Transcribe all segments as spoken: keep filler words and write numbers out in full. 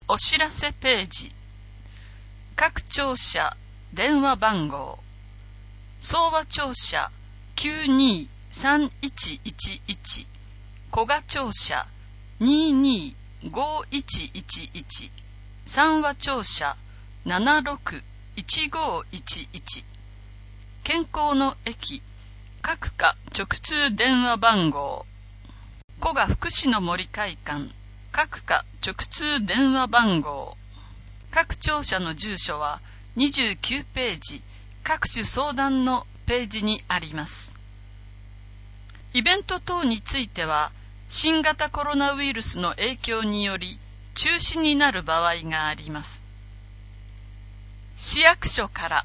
お知らせページ。各庁舎電話番号。総和庁舎 きゅうにーさんいちいちいち、古賀庁舎 にーにーごいちいちいち、三和庁舎 ななろくいちごいちいち。健康の駅各課直通電話番号。古賀福祉の森会館各課直通電話番号。各庁舎の住所はにじゅうきゅうページ、各種相談のページにあります。イベント等については、新型コロナウイルスの影響により中止になる場合があります。市役所から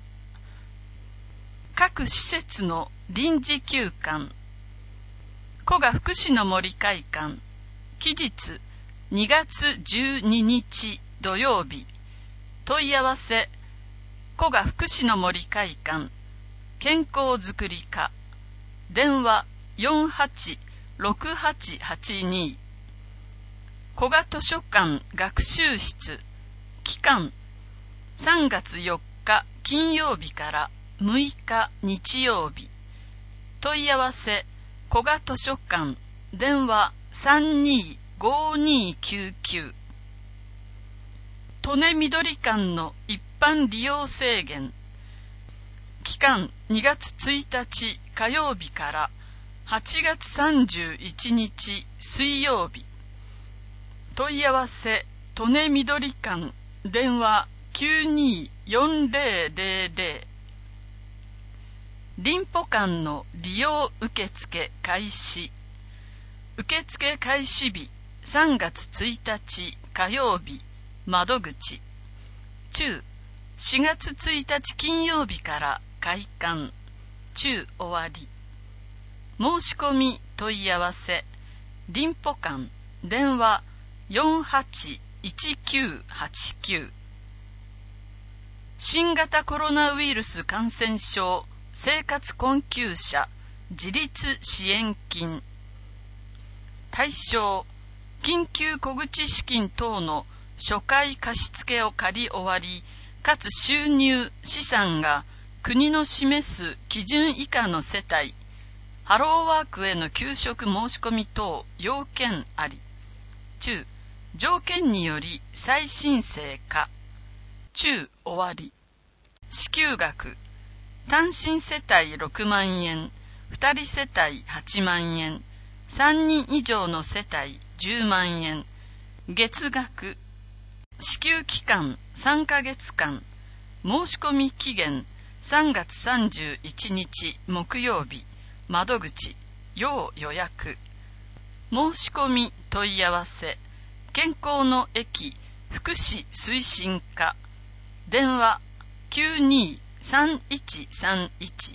各施設の臨時休館。古賀福祉の森会館期日にがつじゅうににち土曜日。問い合わせ古賀福祉の森会館健康づくり課電話 よんはちろくはちはちに。古賀図書館学習室期間さんがつよっか金曜日からむいか日曜日。問い合わせ古賀図書館電話 さんにーごにーきゅうきゅう。利根緑館の一般利用制限期間にがつついたち火曜日からはちがつさんじゅういちにち水曜日。問い合わせ利根緑館電話 きゅうにーよんぜろぜろぜろ。林保館の利用受付開始。受付開始日さんがつついたち火曜日窓口。中しがつついたち金曜日から開館。中終わり。申し込み問い合わせ林保館電話よんはちいちきゅうはちきゅう。新型コロナウイルス感染症生活困窮者自立支援金。対象緊急小口資金等の初回貸付を借り終わり、かつ収入資産が国の示す基準以下の世帯。ハローワークへの給食申し込み等要件あり。中条件により再申請か。中終わり。支給額単身世帯ろくまんえん、ふたり世帯はちまんえん、さんにん以上の世帯じゅうまんえん。月額支給期間さんかげつかん。申し込み期限さんがつさんじゅういちにち木曜日。窓口要予約。申し込み問い合わせ健康の駅福祉推進課電話 きゅうにーさんいちさんいち。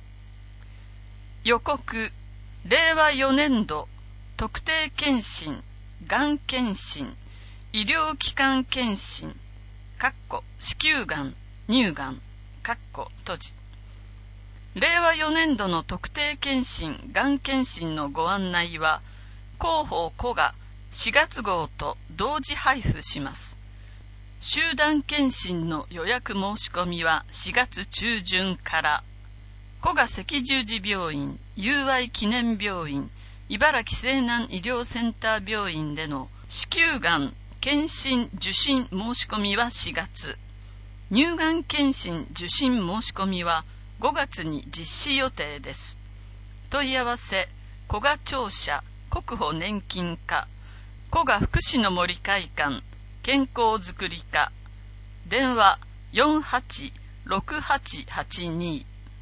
予告れいわよねんど特定健診がん検診医療機関検診子宮がん乳がん閉じ。れいわよねんどの特定健診がん検診のご案内は広報古賀しがつ号と同時配布します。集団検診の予約申し込みはしがつちゅうじゅんから。古賀赤十字病院、友愛記念病院、茨城西南医療センター病院での子宮がん検診受診申し込みはしがつ。乳がん検診受診申し込みはごがつに実施予定です。問い合わせ古賀庁舎国保年金課古賀福祉の森会館健康づくり課電話よんはちろくはちはちに。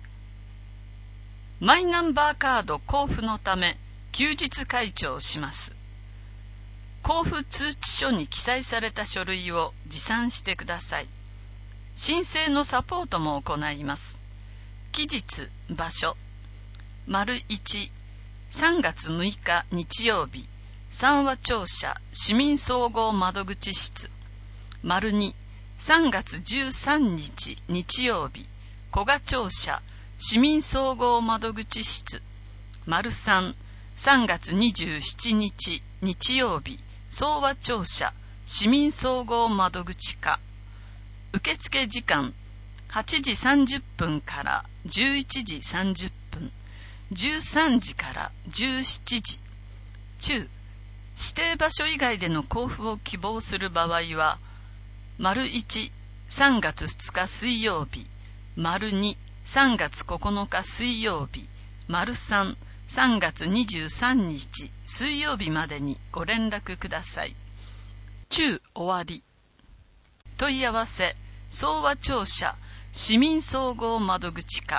マイナンバーカード交付のため休日開庁します。交付通知書に記載された書類を持参してください。申請のサポートも行います。期日場所丸いちさんがつむいか日曜日三和庁舎市民総合窓口室。丸にさんがつじゅうさんにち日曜日古賀庁舎市民総合窓口室。丸さんさんがつにじゅうしちにち日曜日総和庁舎市民総合窓口課。受付時間はちじさんじゅっぷんからじゅういちじさんじゅっぷん、じゅうさんじからじゅうしちじ。中、指定場所以外での交付を希望する場合は、丸いち、さんがつふつか水曜日、丸に、さんがつここのか水曜日、丸さん、さんがつにじゅうさんにち水曜日までにご連絡ください。中終わり。問い合わせ、総和庁舎、市民総合窓口課。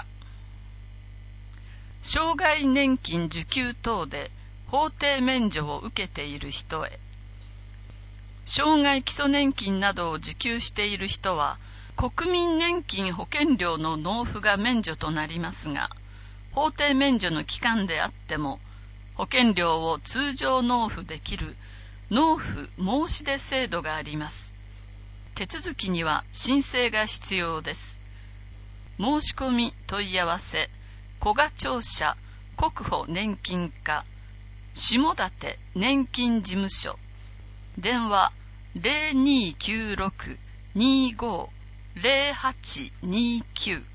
障害年金受給等で法定免除を受けている人へ。障害基礎年金などを受給している人は、国民年金保険料の納付が免除となりますが、法定免除の期間であっても、保険料を通常納付できる納付申し出制度があります。手続きには申請が必要です。申し込み問い合わせ、古賀庁舎国保年金課、下館年金事務所、電話 ゼロにきゅうろく にーごー ゼロはちにきゅう。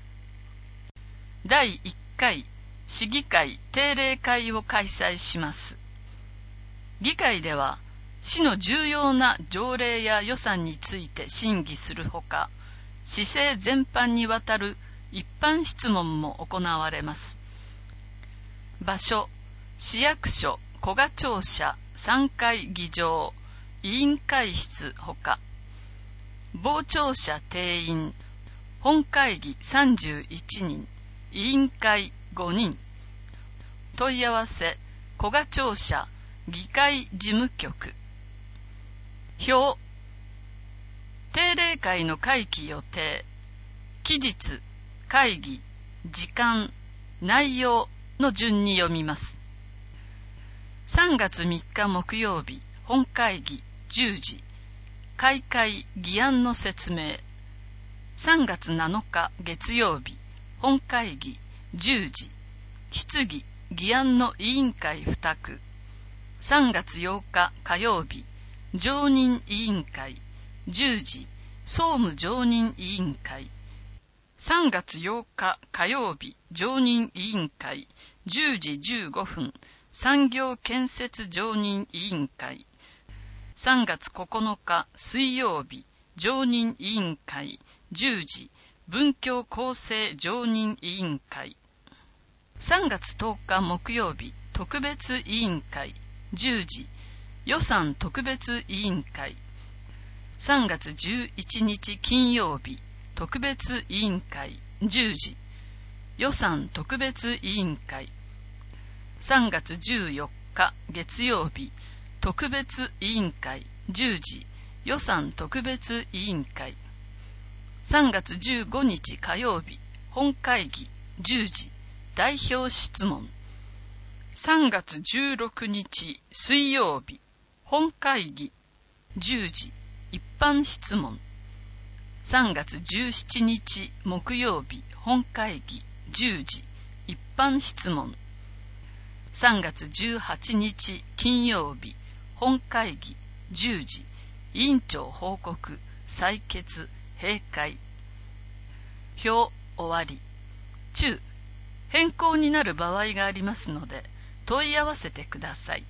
だいいっかい市議会定例会を開催します。議会では、市の重要な条例や予算について審議するほか、市政全般にわたる一般質問も行われます。場所、市役所古賀庁舎さんかい議場、委員会室ほか、傍聴者定員、本会議さんじゅういちにん、委員会ごにん。問い合わせ、古賀庁舎議会事務局。表、定例会の会期予定、期日、会議、時間、内容の順に読みます。さんがつみっか木曜日、本会議じゅうじ、開会議案の説明。さんがつなのか月曜日、本会議じゅうじ、質疑議案の委員会付託。さんがつようか火曜日、常任委員会じゅうじ、総務常任委員会。さんがつようか火曜日、常任委員会じゅうじじゅうごふん、産業建設常任委員会。さんがつここのか水曜日、常任委員会じゅうじ、文教構成常任委員会。さんがつとおか木曜日、特別委員会じゅうじ、予算特別委員会。さんがつじゅういちにち金曜日、特別委員会じゅうじ、予算特別委員会。さんがつじゅうよっか月曜日、特別委員会じゅうじ、予算特別委員会。さんがつじゅうごにち火曜日、本会議じゅうじ、代表質問。さんがつじゅうろくにち水曜日、本会議じゅうじ、一般質問。さんがつじゅうしちにち木曜日、本会議じゅうじ、一般質問。さんがつじゅうはちにち金曜日、本会議じゅうじ、委員長報告、採決、閉会。表終わり。中、変更になる場合がありますので、問い合わせてください。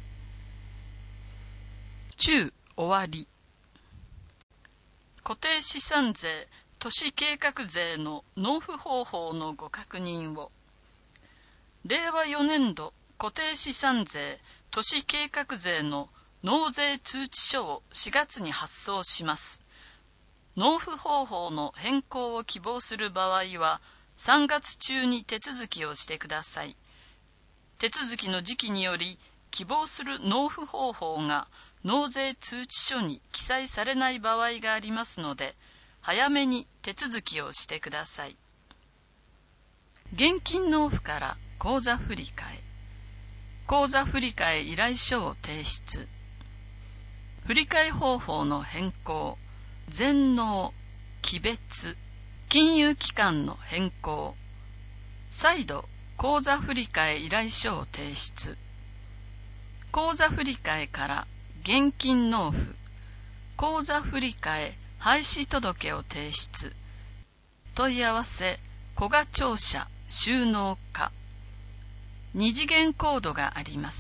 中終わり。固定資産税、都市計画税の納付方法のご確認を。れいわよねんど固定資産税、都市計画税の納税通知書をしがつに発送します。納付方法の変更を希望する場合は、さんがつ中に手続きをしてください。手続きの時期により、希望する納付方法が納税通知書に記載されない場合がありますので、早めに手続きをしてください。現金納付から口座振替。口座振替依頼書を提出。振替方法の変更、全納、期別、金融機関の変更。再度、口座振替依頼書を提出。口座振替から現金納付、 口座振替廃止届を提出。問い合わせ古賀庁舎収納課。二次元コードがあります。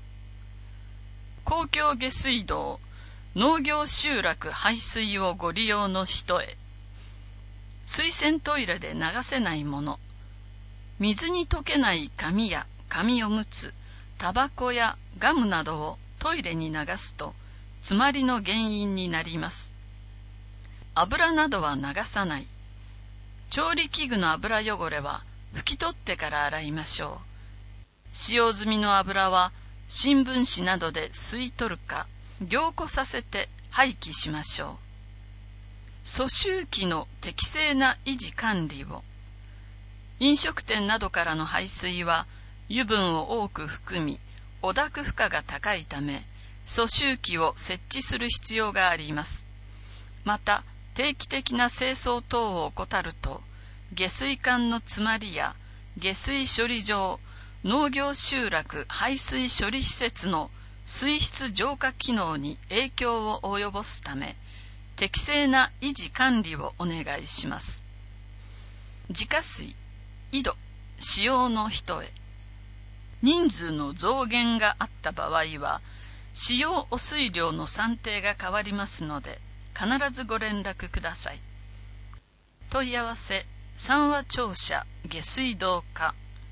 公共下水道農業集落排水をご利用の人へ。水洗トイレで流せないもの、水に溶けない紙や紙おむつ、タバコやガムなどをトイレに流すと詰まりの原因になります。油などは流さない。調理器具の油汚れは拭き取ってから洗いましょう。使用済みの油は新聞紙などで吸い取るか凝固させて廃棄しましょう。粗臭器の適正な維持管理を。飲食店などからの排水は油分を多く含み、汚濁負荷が高いため、粗臭器を設置する必要があります。また、定期的な清掃等を怠ると、下水管の詰まりや下水処理場、農業集落排水処理施設の水質浄化機能に影響を及ぼすため、適正な維持管理をお願いします。自家水、井戸、使用の人へ。人数の増減があった場合は、使用汚水量の算定が変わりますので、必ずご連絡ください。問い合わせ、三和庁舎下水道課。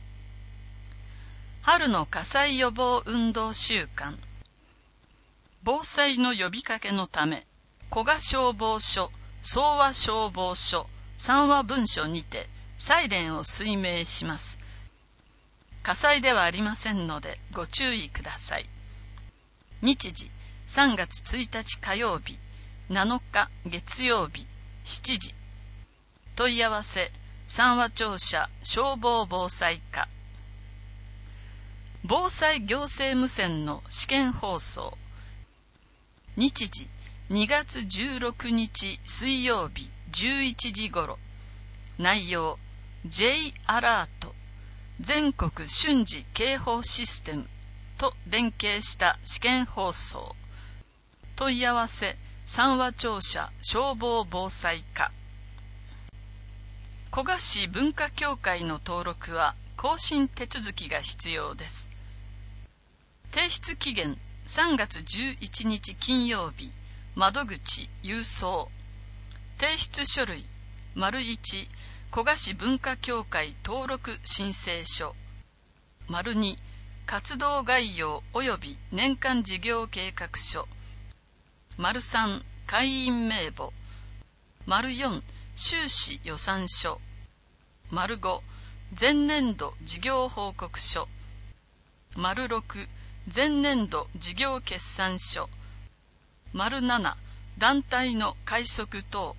春の火災予防運動週間。防災の呼びかけのため、古賀消防署、総和消防署、三和分署にてサイレンを水鳴します。火災ではありませんのでご注意ください。日時さんがつついたち火曜日、なのか月曜日しちじ。問い合わせ三和庁舎消防防災課。防災行政無線の試験放送。日時にがつじゅうろくにち水曜日じゅういちじごろ。内容 J アラート全国瞬時警報システムと連携した試験放送。問い合わせ三和庁舎消防防災課。古賀市文化協会の登録は更新手続きが必要です。提出期限さんがつじゅういちにち金曜日。窓口郵送。提出書類いち古賀市文化協会登録申請書。に活動概要及び年間事業計画書。さん会員名簿。よん収支予算書。ご前年度事業報告書。ろく前年度事業決算書。なな団体の会則等。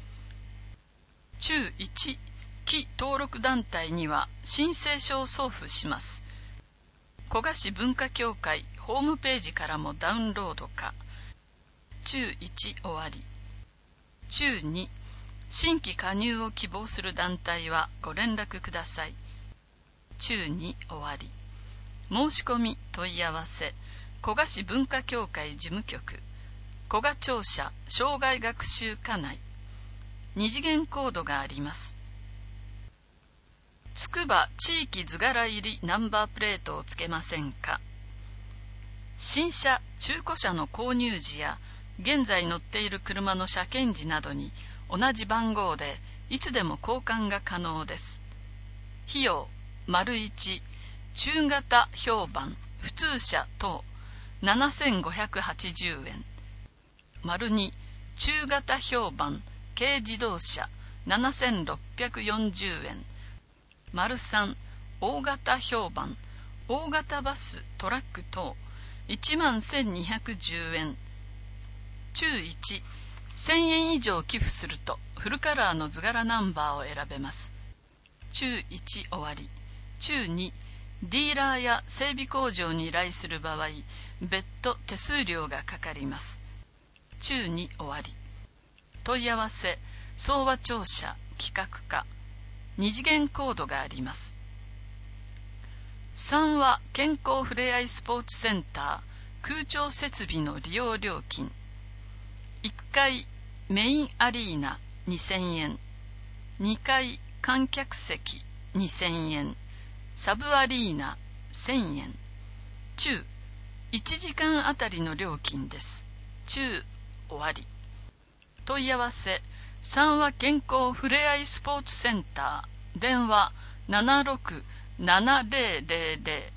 中いち期登録団体には申請書を送付します。古賀市文化協会ホームページからもダウンロードか。中いち終わり。中に新規加入を希望する団体はご連絡ください。中に終わり。申し込み問い合わせ古賀市文化協会事務局古賀庁舎障害学習課内。二次元コードがあります。つくば地域図柄入りナンバープレートをつけませんか。新車・中古車の購入時や現在乗っている車の車検時などに同じ番号でいつでも交換が可能です。費用いち中型評判普通車等ななせんごひゃくはちじゅうえん。に中型評判軽自動車ななせんろっぴゃくよんじゅうえん。さん大型評判大型バストラック等いちまんせんにひゃくじゅうえん。中いちせんえん以上寄付するとフルカラーの図柄ナンバーを選べます。中いち終わり。中にディーラーや整備工場に依頼する場合別途手数料がかかります。中に終わり。問い合わせ総和庁舎企画課。二次元コードがあります。三和健康ふれあいスポーツセンター空調設備の利用料金。 いっかいメインアリーナにせんえん、にかい観客席にせんえん、サブアリーナせんえん。中、いちじかんあたりの料金です。中、終わり。問い合わせ、三和健康ふれあいスポーツセンター、電話 ななろくななぜろぜろぜろ。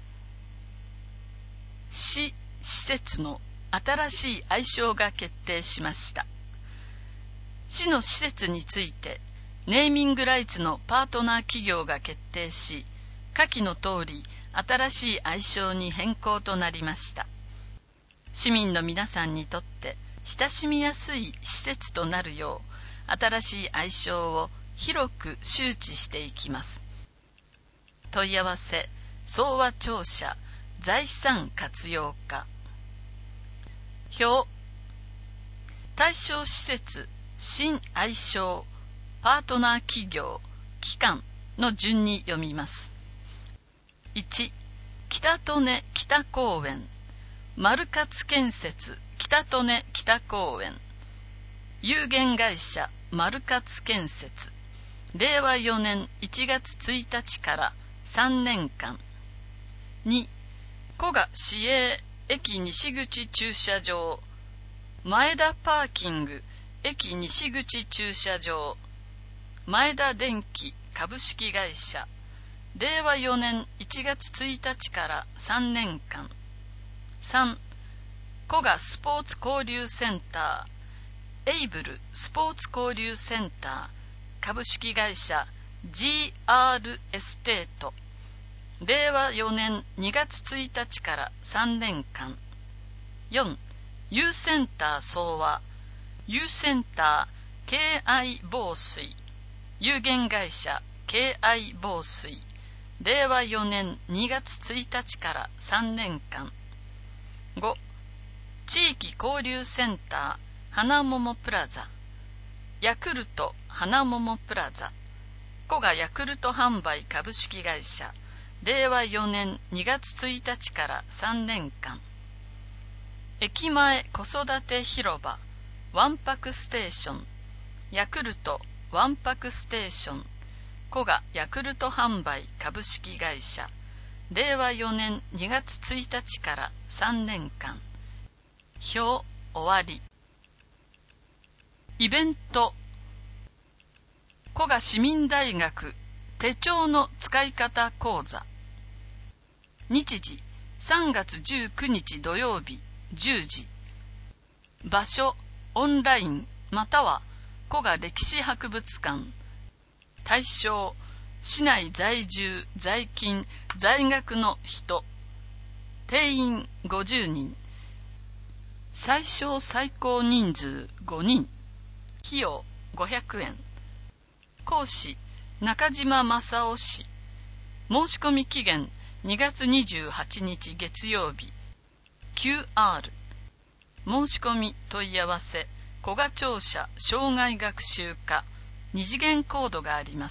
市施設の新しい愛称が決定しました。市の施設についてネーミングライツのパートナー企業が決定し、下記の通り新しい愛称に変更となりました。市民の皆さんにとって親しみやすい施設となるよう、新しい愛称を広く周知していきます。問い合わせ、総和庁舎財産活用課。表、対象施設、新愛称、パートナー企業、機関の順に読みます。いち、北利根北公園、丸勝建設北利根北公園、有限会社丸勝建設、れいわよねんいちがつついたちからさんねんかん。に、古賀市営駅西口駐車場、前田パーキング駅西口駐車場、前田電機株式会社、れいわよねんいちがつついたちからさんねんかん。さん、古賀スポーツ交流センター、エイブルスポーツ交流センター株式会社 ジーアール エステート、れいわよねんにがつついたちからさんねんかん。よん、Uセンター総和、Uセンター ケーアイ 防水、有限会社 ケーアイ 防水、れいわよねんにがつついたちからさんねんかん。ご、地域交流センター花桃プラザ、ヤクルト花桃プラザ、古賀ヤクルト販売株式会社、れいわよねんにがつついたちからさんねんかん。駅前子育て広場わんぱくステーション、ヤクルトわんぱくステーション、古賀ヤクルト販売株式会社、れいわよねんにがつついたちからさんねんかん。表、終わり。イベント、古賀市民大学手帳の使い方講座。日時、さんがつじゅうくにち土曜日じゅうじ。場所、オンラインまたは古賀歴史博物館。対象、市内在住在勤在学の人。定員ごじゅうにん、最小最高人数ごにん。費用ごひゃくえん。講師、中島正夫氏。申し込み期限にがつにじゅうはちにち月曜日。 キューアール。 申し込み問い合わせ、古賀庁舎障害学習課、二次元コードがあります。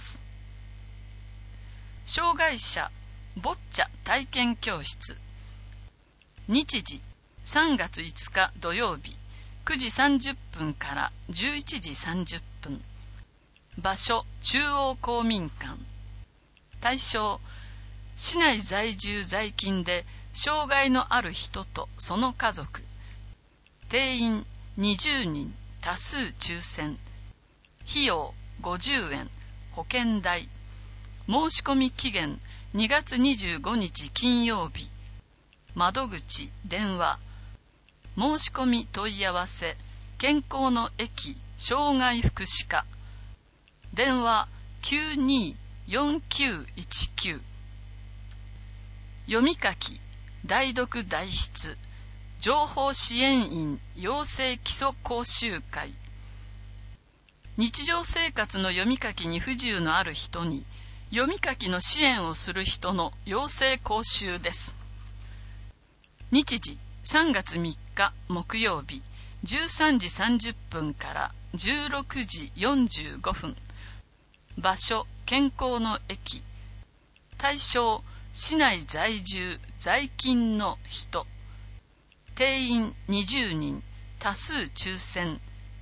障害者ボッチャ体験教室。日時、さんがついつか土曜日くじさんじゅっぷんからじゅういちじさんじゅっぷん。場所、中央公民館。対象、市内在住在勤で障害のある人とその家族。定員にじゅうにん、多数抽選。費用ごじゅうえん、保険代。申し込み期限にがつにじゅうごにち金曜日。窓口、電話。申し込み問い合わせ、健康の駅障害福祉課。電話きゅうによんきゅういちきゅう。読み書き、代読代筆、情報支援員養成基礎講習会。日常生活の読み書きに不自由のある人に読み書きの支援をする人の養成講習です。日時、さんがつみっか木曜日じゅうさんじさんじゅっぷんからじゅうろくじよんじゅうごふん。場所、健康の駅。対象、市内在住在勤の人。定員にじゅうにん、多数抽選。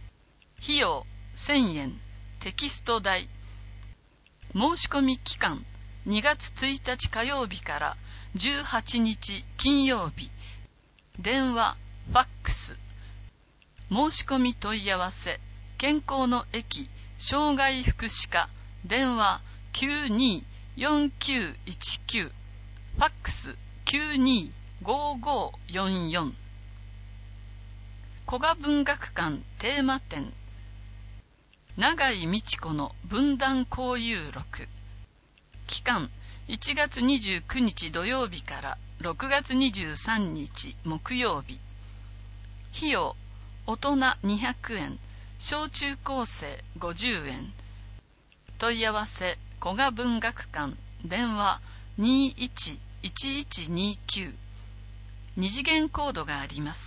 費用せんえん、テキスト代。申し込み期間にがつついたち火曜日からじゅうはちにち金曜日。電話、ファックス。申し込み問い合わせ、健康の駅障害福祉課、電話 きゅうにーよんきゅういちきゅう、ファックス きゅうにーごーごーよんよん。古賀文学館テーマ展、永井美智子の文壇交友録。期間いちがつにじゅうくにち土曜日からろくがつにじゅうさんにち木曜日。費用大人にひゃくえん、小中高生ごじゅうえん。問い合わせ古賀文学館、電話 にーいちいちいちにきゅう。二次元コードがあります。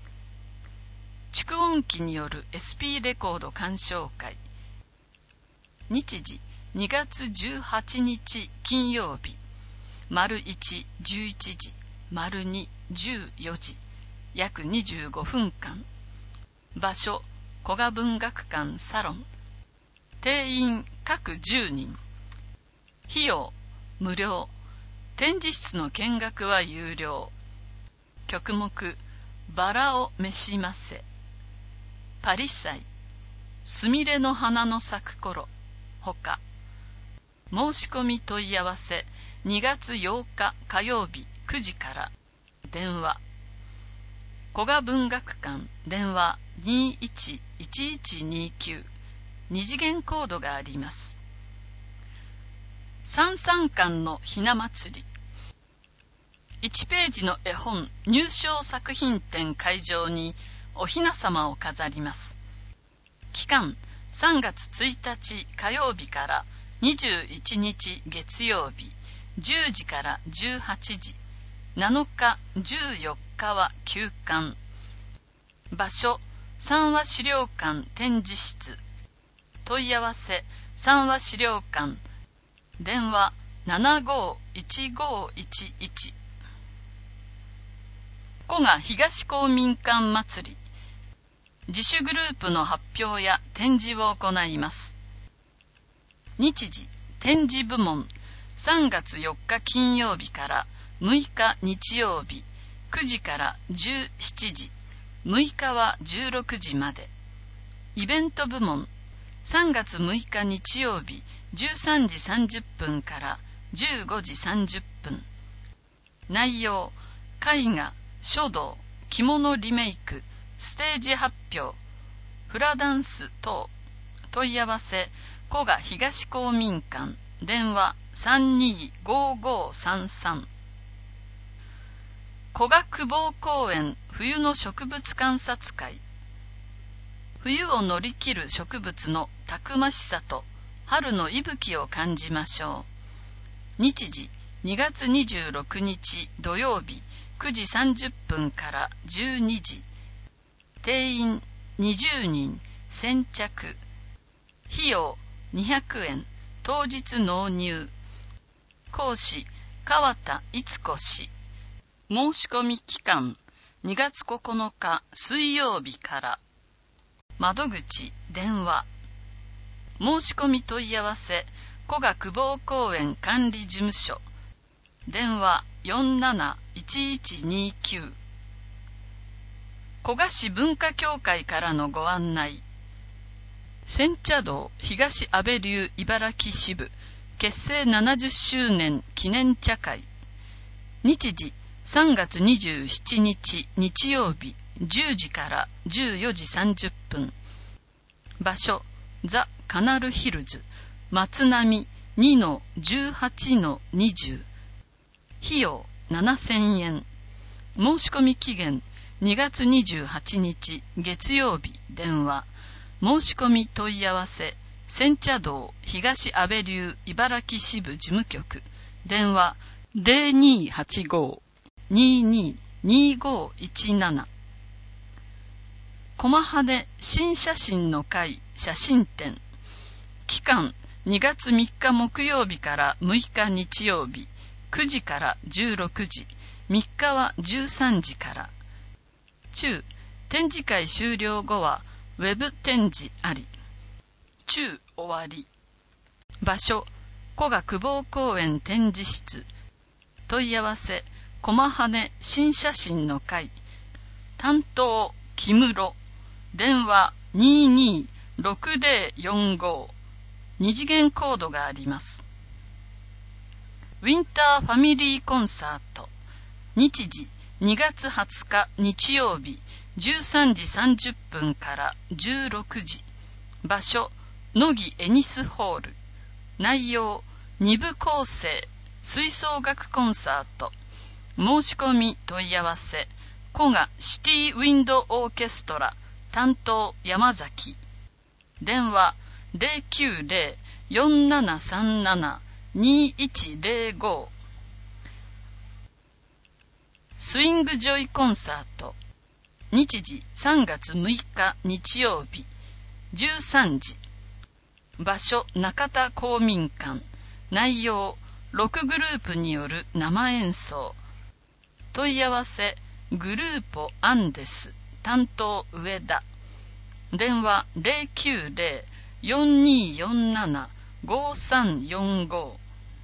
蓄音機による エスピー レコード鑑賞会。日時にがつじゅうはちにち金曜日。丸いち、じゅういちじ、丸に、じゅうよじ、約にじゅうごふんかん。場所、古賀文学館サロン。定員各じゅうにん。費用無料。展示室の見学は有料。曲目、バラを召しませ。パリ祭、すみれの花の咲く頃、ほか。申し込み問い合わせ、にがつようか火曜日くじから。電話、古賀文学館、電話 にーいちいちいちにきゅう。二次元コードがあります。三三館のひな祭り。いちページの絵本入賞作品展会場におひなさまを飾ります。期間さんがつついたち火曜日からにじゅういちにち月曜日、じゅうじからじゅうはちじ。なのか、じゅうよっかは休館。場所、三和資料館展示室。問い合わせ、三和資料館。電話ななごーいちごーいちいち。古賀東公民館祭り。自主グループの発表や展示を行います。日時、展示部門、さんがつよっか金曜日からむいか日曜日、くじからじゅうしちじ、むいかはじゅうろくじまで。イベント部門、さんがつむいか日曜日、じゅうさんじさんじゅっぷんからじゅうごじさんじゅっぷん。内容、絵画、書道、着物リメイク、ステージ発表、フラダンス等。問い合わせ、古賀東公民館、電話さんにーごーごーさんさん。古賀久保公園冬の植物観察会。冬を乗り切る植物のたくましさと春の息吹を感じましょう。日時、にがつにじゅうろくにち土曜日、くじさんじゅっぷんからじゅうにじ。定員にじゅうにん、先着。費用にひゃくえん、当日納入。講師、川田逸子氏。申し込み期間にがつここのか水曜日から。窓口、電話。申し込み問い合わせ、古賀久保公園管理事務所。電話よんなないちいちにきゅう。古賀市文化協会からのご案内。煎茶道東安倍流茨城支部結成ななじゅっしゅうねん記念茶会。日時さんがつにじゅうしちにち日曜日じゅうじからじゅうよじさんじゅっぷん。場所ザ・カナルヒルズ松並 にのじゅうはちのにじゅう。費用ななせんえん。申し込み期限にがつにじゅうはちにち月曜日。電話申し込み問い合わせ、煎茶道東安倍流茨城支部事務局。電話ゼロにーはちごーにーにーにーごーいちなな。駒羽新写真の会写真展。期間にがつみっか木曜日からむいか日曜日、くじからじゅうろくじ、みっかはじゅうさんじから。中、展示会終了後はウェブ展示あり。中終わり。場所、古賀久保公園展示室。問い合わせ、駒羽新写真の会。担当、木室。電話 にーにーろくぜろよんご。二次元コードがあります。ウィンターファミリーコンサート。日時にがつはつか日曜日じゅうさんじさんじゅっぷんからじゅうろくじ。場所、乃木エニスホール。内容、に部構成、吹奏楽コンサート。申し込み問い合わせ、古賀シティウィンドオーケストラ。担当、山崎。電話、ゼロきゅうゼロ よんななさんなな にいちゼロご。スイングジョイコンサート。日時さんがつむいか日曜日じゅうさんじ。場所、中田公民館。内容、ろくグループによる生演奏。問い合わせ、グルーポアンデス。担当、上田。電話ゼロきゅうゼロ よんにーよんなな ごさんよんご。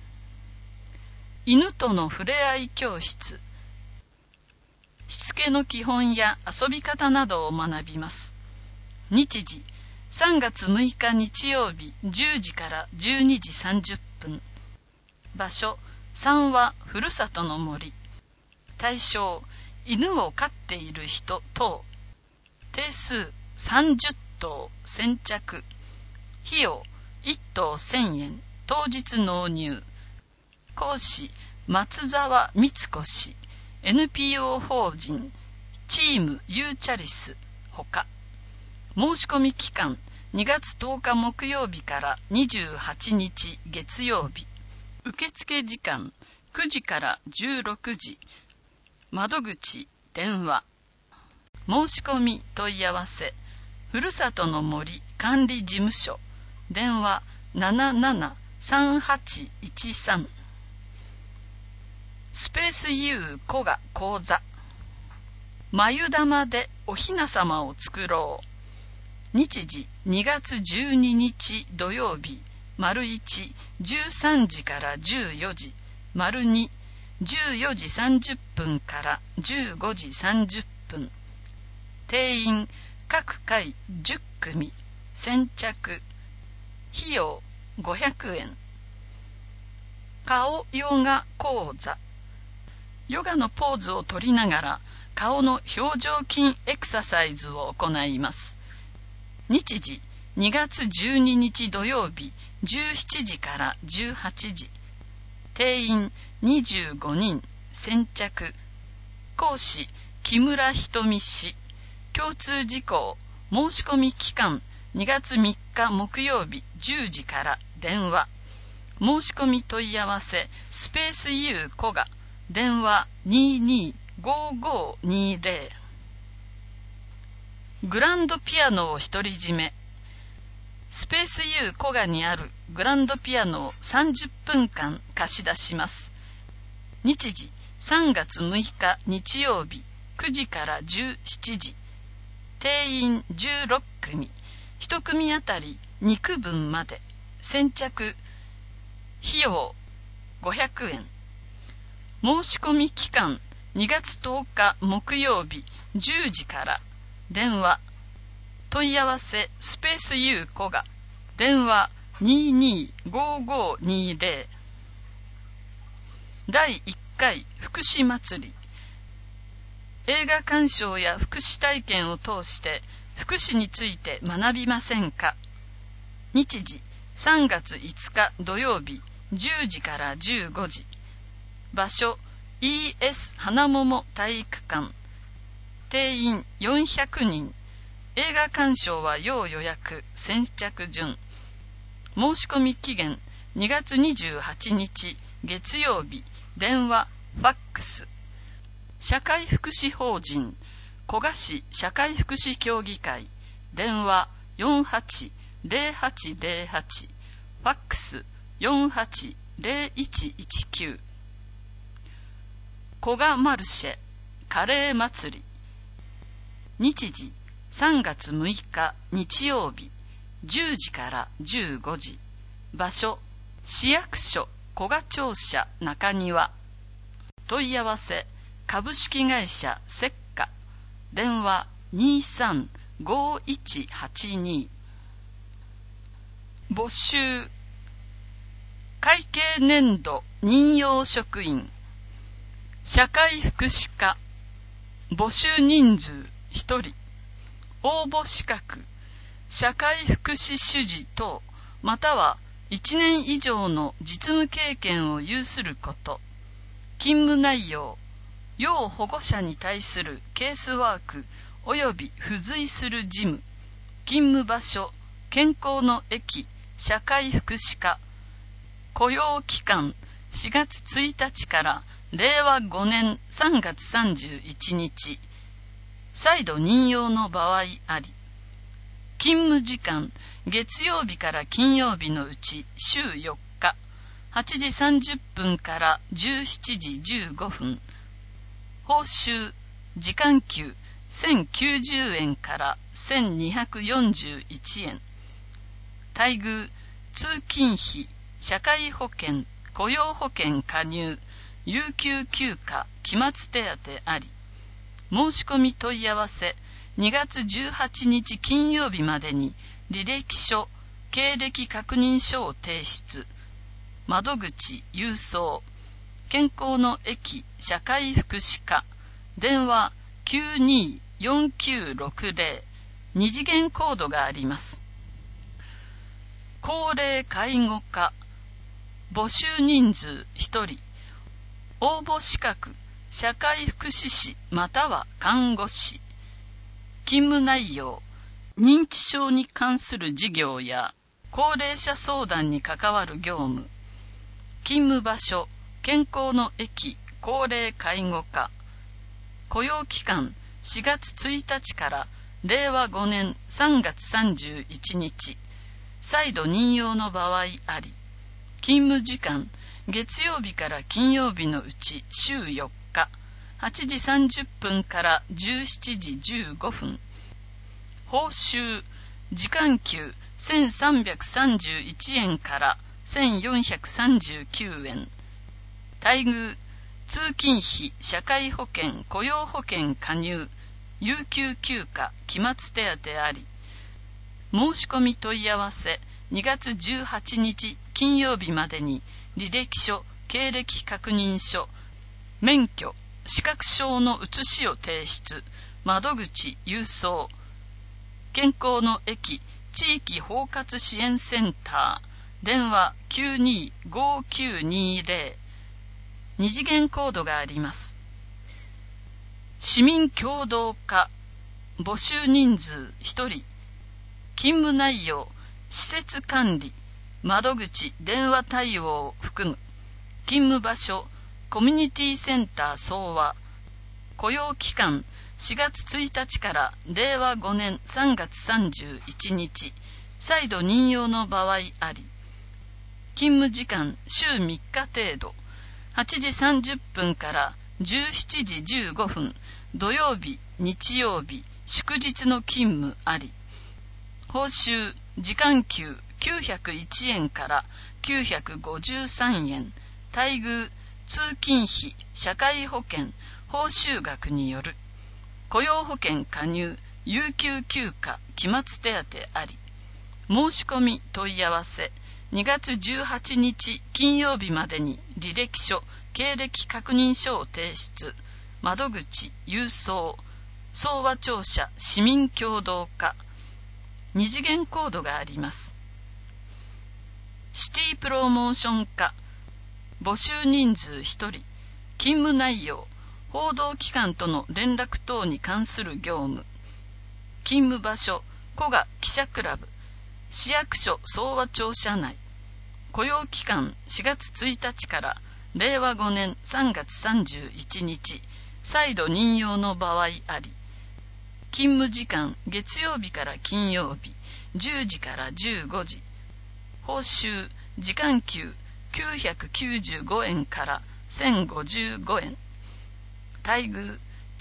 犬との触れ合い教室。しつけの基本や遊び方などを学びます。日時さんがつむいか日曜日じゅうじからじゅうにじさんじゅっぷん。場所、三和ふるさとの森。対象、犬を飼っている人等。定数さんじゅっとう先着。費用いっとうせんえん。当日納入。講師、松沢光子氏。エヌピーオー 法人チームユーチャリスほか。申し込み期間にがつとおか木曜日からにじゅうはちにち月曜日。受付時間くじからじゅうろくじ。窓口電話。申し込み問い合わせ、ふるさとの森管理事務所。電話 ななななさんはちいちさん。スペース U 古賀講座。眉玉でおひなさまを作ろう。日時にがつじゅうににち土曜日丸いちじゅうさんじからじゅうよじ丸にじゅうよじさんじゅっぷんからじゅうごじさんじゅっぷん。定員各回じゅっくみ。先着。費用ごひゃくえん。顔ヨガ講座。ヨガのポーズを取りながら顔の表情筋エクササイズを行います。日時にがつじゅうににち土曜日じゅうしちじからじゅうはちじ。定員にじゅうごにん。先着。講師、木村ひとみ氏。共通事項、申し込み期間にがつみっか木曜日じゅうじから電話。申し込み問い合わせ、スペース U 古賀。電話 にーにーごーごーにーぜろ。グランドピアノを独り占め。スペース U 古賀にあるグランドピアノをさんじゅっぷんかん貸し出します。日時さんがつむいか日曜日くじからじゅうしちじ。定員じゅうろっくみ。いち組あたりにくぶんまで。先着。費用ごひゃくえん。申し込み期間にがつとおか木曜日じゅうじから電話。問い合わせスペース U 古賀。電話 にーにーごーごーにーぜろ。だいいっかい福祉祭り。映画鑑賞や福祉体験を通して福祉について学びませんか。日時さんがついつか土曜日じゅうじからじゅうごじ。場所 イーエス 花桃体育館。定員よんひゃくにん。映画鑑賞は要予約、先着順。申し込み期限にがつにじゅうはちにち月曜日。電話ファックス。社会福祉法人古賀市社会福祉協議会。電話よんはちゼロはちゼロはち。ファックスよんはちゼロいちいちきゅう。古賀マルシェカレー祭り。日時さんがつむいか日曜日じゅうじからじゅうごじ。場所市役所古賀庁舎中庭。問い合わせ株式会社セッカ。電話 にさんごいちはちに。募集会計年度任用職員社会福祉課。募集人数ひとり。応募資格社会福祉主事等またはいちねん以上の実務経験を有すること。勤務内容要保護者に対するケースワーク及び付随する事務。勤務場所健康の駅社会福祉課。雇用期間しがつついたちかられいわごねんさんがつさんじゅういちにち。再度任用の場合あり。勤務時間月曜日から金曜日のうち週よっかはちじさんじゅっぷんからじゅうしちじじゅうごふん。報酬時間給せんきゅうじゅうえんからせんにひゃくよんじゅういちえん。待遇通勤費社会保険雇用保険加入有給休暇期末手当あり。申し込み問い合わせにがつじゅうはちにち金曜日までに履歴書経歴確認書を提出。窓口郵送健康の駅社会福祉課。電話 きゅうにーよんきゅうろくぜろ。二次元コードがあります。高齢介護課。募集人数ひとり。応募資格社会福祉士または看護師。勤務内容認知症に関する事業や高齢者相談に関わる業務。勤務場所健康の駅高齢介護課。雇用期間しがつついたちかられいわごねんさんがつさんじゅういちにち。再度任用の場合あり。勤務時間月曜日から金曜日のうち週よっかはちじさんじゅっぷんからじゅうしちじじゅうごふん。報酬時間給せんさんびゃくさんじゅういちえんからせんよんひゃくさんじゅうきゅうえん。待遇通勤費社会保険雇用保険加入有給休暇期末手当あり。申し込み問い合わせにがつじゅうはちにち金曜日までに履歴書経歴確認書免許資格証の写しを提出。窓口郵送健康の駅地域包括支援センター。電話 きゅうにーごきゅうにぜろ。二次元コードがあります。市民協働課。募集人数ひとり。勤務内容施設管理窓口電話対応を含む。勤務場所コミュニティセンター総和。雇用期間しがつついたちかられいわごねんさんがつさんじゅういちにち。再度任用の場合あり。勤務時間週みっか程度はちじさんじゅっぷんからじゅうしちじじゅうごふん。土曜日日曜日祝日の勤務あり。報酬時間給きゅうひゃくいちえんからきゅうひゃくごじゅうさんえん。待遇通勤費社会保険報酬額による。雇用保険加入有給休暇期末手当あり。申し込み問い合わせにがつじゅうはちにち金曜日までに履歴書経歴確認書を提出。窓口郵送総和庁舎市民協働課。二次元コードがあります。シティプロモーション課。募集人数ひとり。勤務内容報道機関との連絡等に関する業務。勤務場所古賀記者クラブ市役所総和庁舎内。雇用期間しがつついたちかられいわごねんさんがつさんじゅういちにち。再度任用の場合あり。勤務時間月曜日から金曜日じゅうじからじゅうごじ。報酬時間給きゅうひゃくきゅうじゅうごえんからせんごじゅうごえん。待遇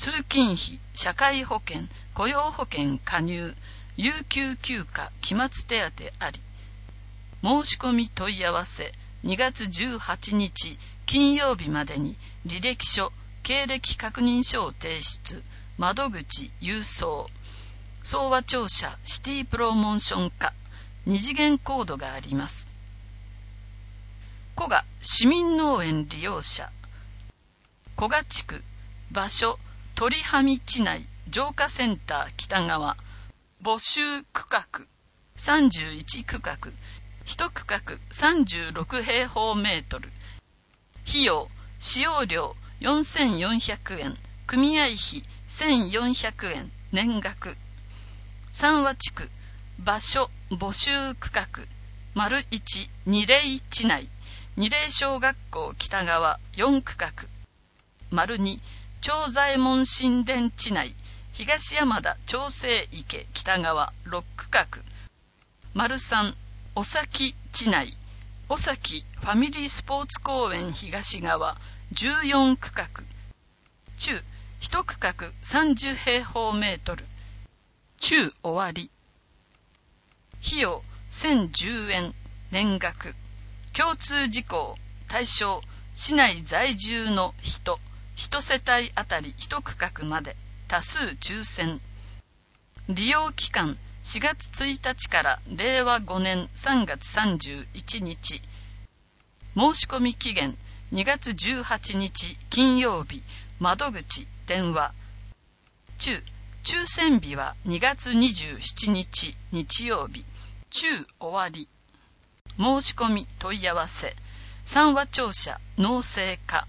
通勤費、社会保険、雇用保険加入、有給休暇、期末手当あり。申し込み問い合わせ、にがつじゅうはちにち金曜日までに履歴書、経歴確認書を提出、窓口、郵送、総和庁舎シティプロモーション課、二次元コードがあります。古賀市民農園利用者、古賀地区、場所、鳥羽地内浄化センター北側、募集区画、さんじゅういちくかく、いち区画さんじゅうろくへいほうメートル、費用、使用料よんせんよんひゃくえん、組合費せんよんひゃくえん、年額。三和地区、場所、募集区画、丸いち、二霊地内、二霊小学校北側よん区画、丸に、長左衛門神殿地内、東山田長生池北側ろっ区画、丸三、お崎地内、お崎ファミリースポーツ公園東側じゅうよん区画、中、いち区画さんじゅうへいほうメートル、中終わり。費用せんじゅうえん、年額。共通事項、対象、市内在住の人、一世帯あたりいち区画まで、多数抽選。利用期間、しがつついたちかられいわごねんさんがつさんじゅういちにち。申し込み期限、にがつじゅうはちにち金曜日、窓口、電話。中、抽選日はにがつにじゅうしちにち日曜日。中終わり。申し込み問い合わせ、三和庁舎農政課。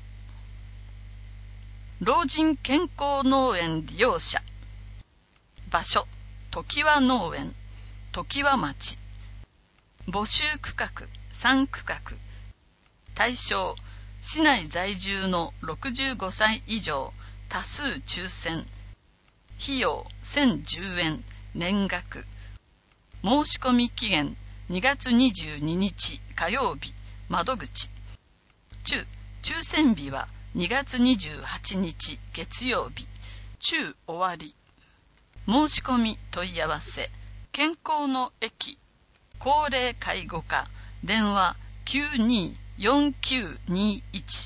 老人健康農園利用者。場所、常盤農園、常盤町。募集区画、さん区画。対象、市内在住のろくじゅうごさい以上、多数抽選。費用せんじゅうえん、年額。申し込み期限にがつにじゅうににち火曜日、窓口。中、抽選日はにがつにじゅうはちにち月曜日。中終わり。申し込み問い合わせ、健康の駅、高齢介護課、電話きゅうにーよんきゅうにいち。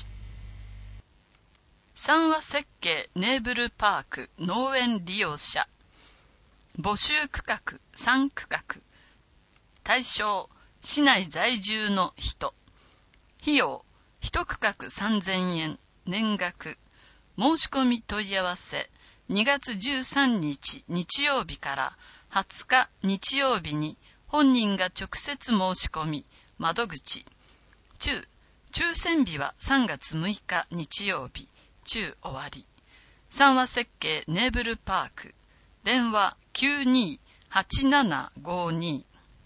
三和設計ネーブルパーク農園利用者。募集区画さん区画。対象、市内在住の人。費用、いち区画さんぜんえん、年額。申し込み問い合わせ、にがつじゅうさんにち日曜日からはつか日曜日に本人が直接申し込み、窓口。中、抽選日はさんがつむいか日曜日。中終わり。三和設計ネーブルパーク。電話きゅうにーはちななごに。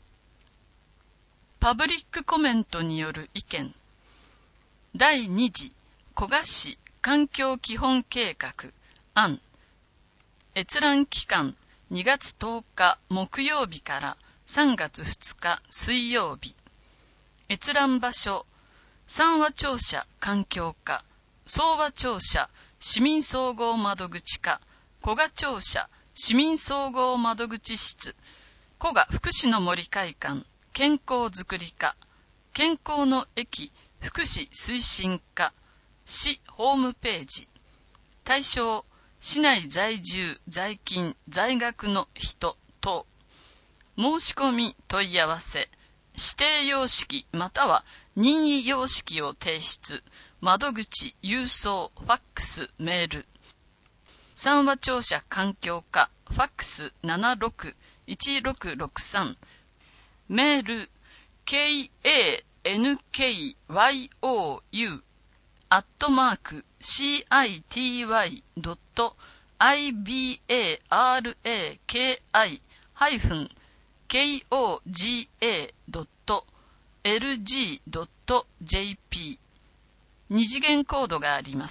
パブリックコメントによる意見。だいに次古賀市環境基本計画案。閲覧期間にがつとおか木曜日からさんがつふつか水曜日。閲覧場所、三和庁舎環境課、総和庁舎市民総合窓口課、古賀庁舎市民総合窓口室、古賀福祉の森会館健康づくり課、健康の駅福祉推進課、市ホームページ。対象、市内在住在勤在学の人等。申し込み問い合わせ、指定様式または任意様式を提出、窓口、郵送、ファックス、メール。三和庁舎環境課、ファックスななろくいちろくろくさん、メール、ケーエーエヌケーワイオーユー アットマーク シーアイティーワイ ドット アイビーエーアールエーケーアイ ハイフン ケーオージーエー ドット エルジー ドット ジェーピー。二次元コードがあります。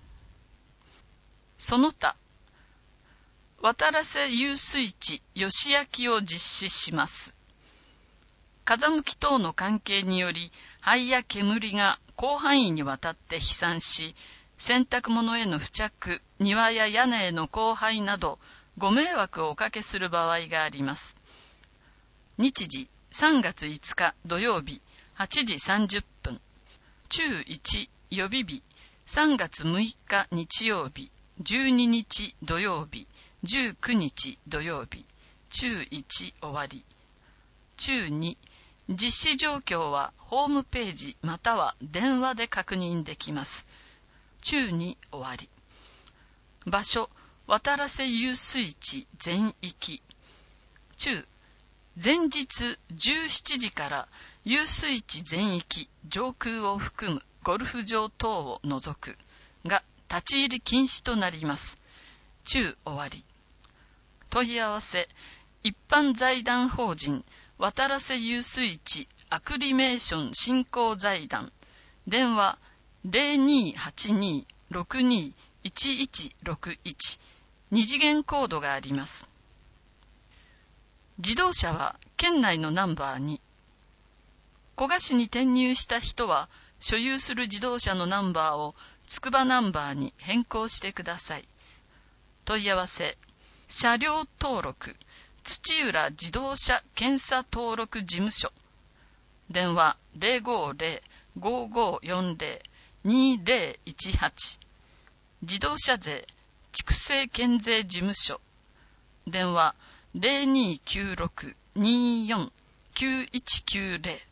その他、渡良瀬遊水地吉焼を実施します。風向き等の関係により、灰や煙が広範囲にわたって飛散し、 洗濯物への付着、庭や屋根への降灰など、ご迷惑をおかけする場合があります。日時、さんがついつか土曜日、はちじさんじゅっぷん。中いち、予備日、さんがつむいか日曜日、じゅうににち土曜日、じゅうくにち土曜日。中いち終わり。中に、実施状況はホームページまたは電話で確認できます。中に終わり。場所、渡良瀬遊水地全域。中、前日じゅうしちじから遊水地全域上空を含むゴルフ場等を除くが立ち入り禁止となります。中終わり。問い合わせ、一般財団法人渡良瀬遊水地アクリメーション振興財団。電話 ゼロにーはちにーろくにーいちいちろくいち。二次元コードがあります。自動車は県内のナンバーに。古賀市に転入した人は所有する自動車のナンバーをつくばナンバーに変更してください。問い合わせ、車両登録土浦自動車検査登録事務所。電話 ゼロごゼロ ごごよんゼロ にゼロいちはち。自動車税畜生検税事務所。電話 ゼロにーきゅうろく にーよん きゅういちきゅうゼロ。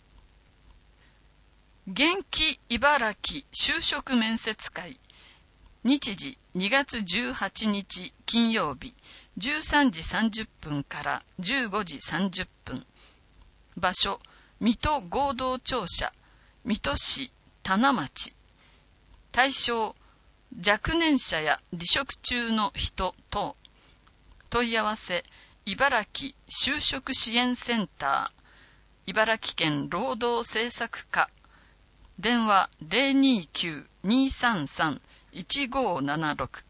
元気茨城就職面接会。日時にがつじゅうはちにち金曜日、じゅうさんじさんじゅっぷんからじゅうごじさんじゅっぷん。場所、水戸合同庁舎、水戸市棚町。対象、若年者や離職中の人等。問い合わせ、茨城就職支援センター、茨城県労働政策課。電話 ゼロにーきゅう にーさんさん いちごーななろく。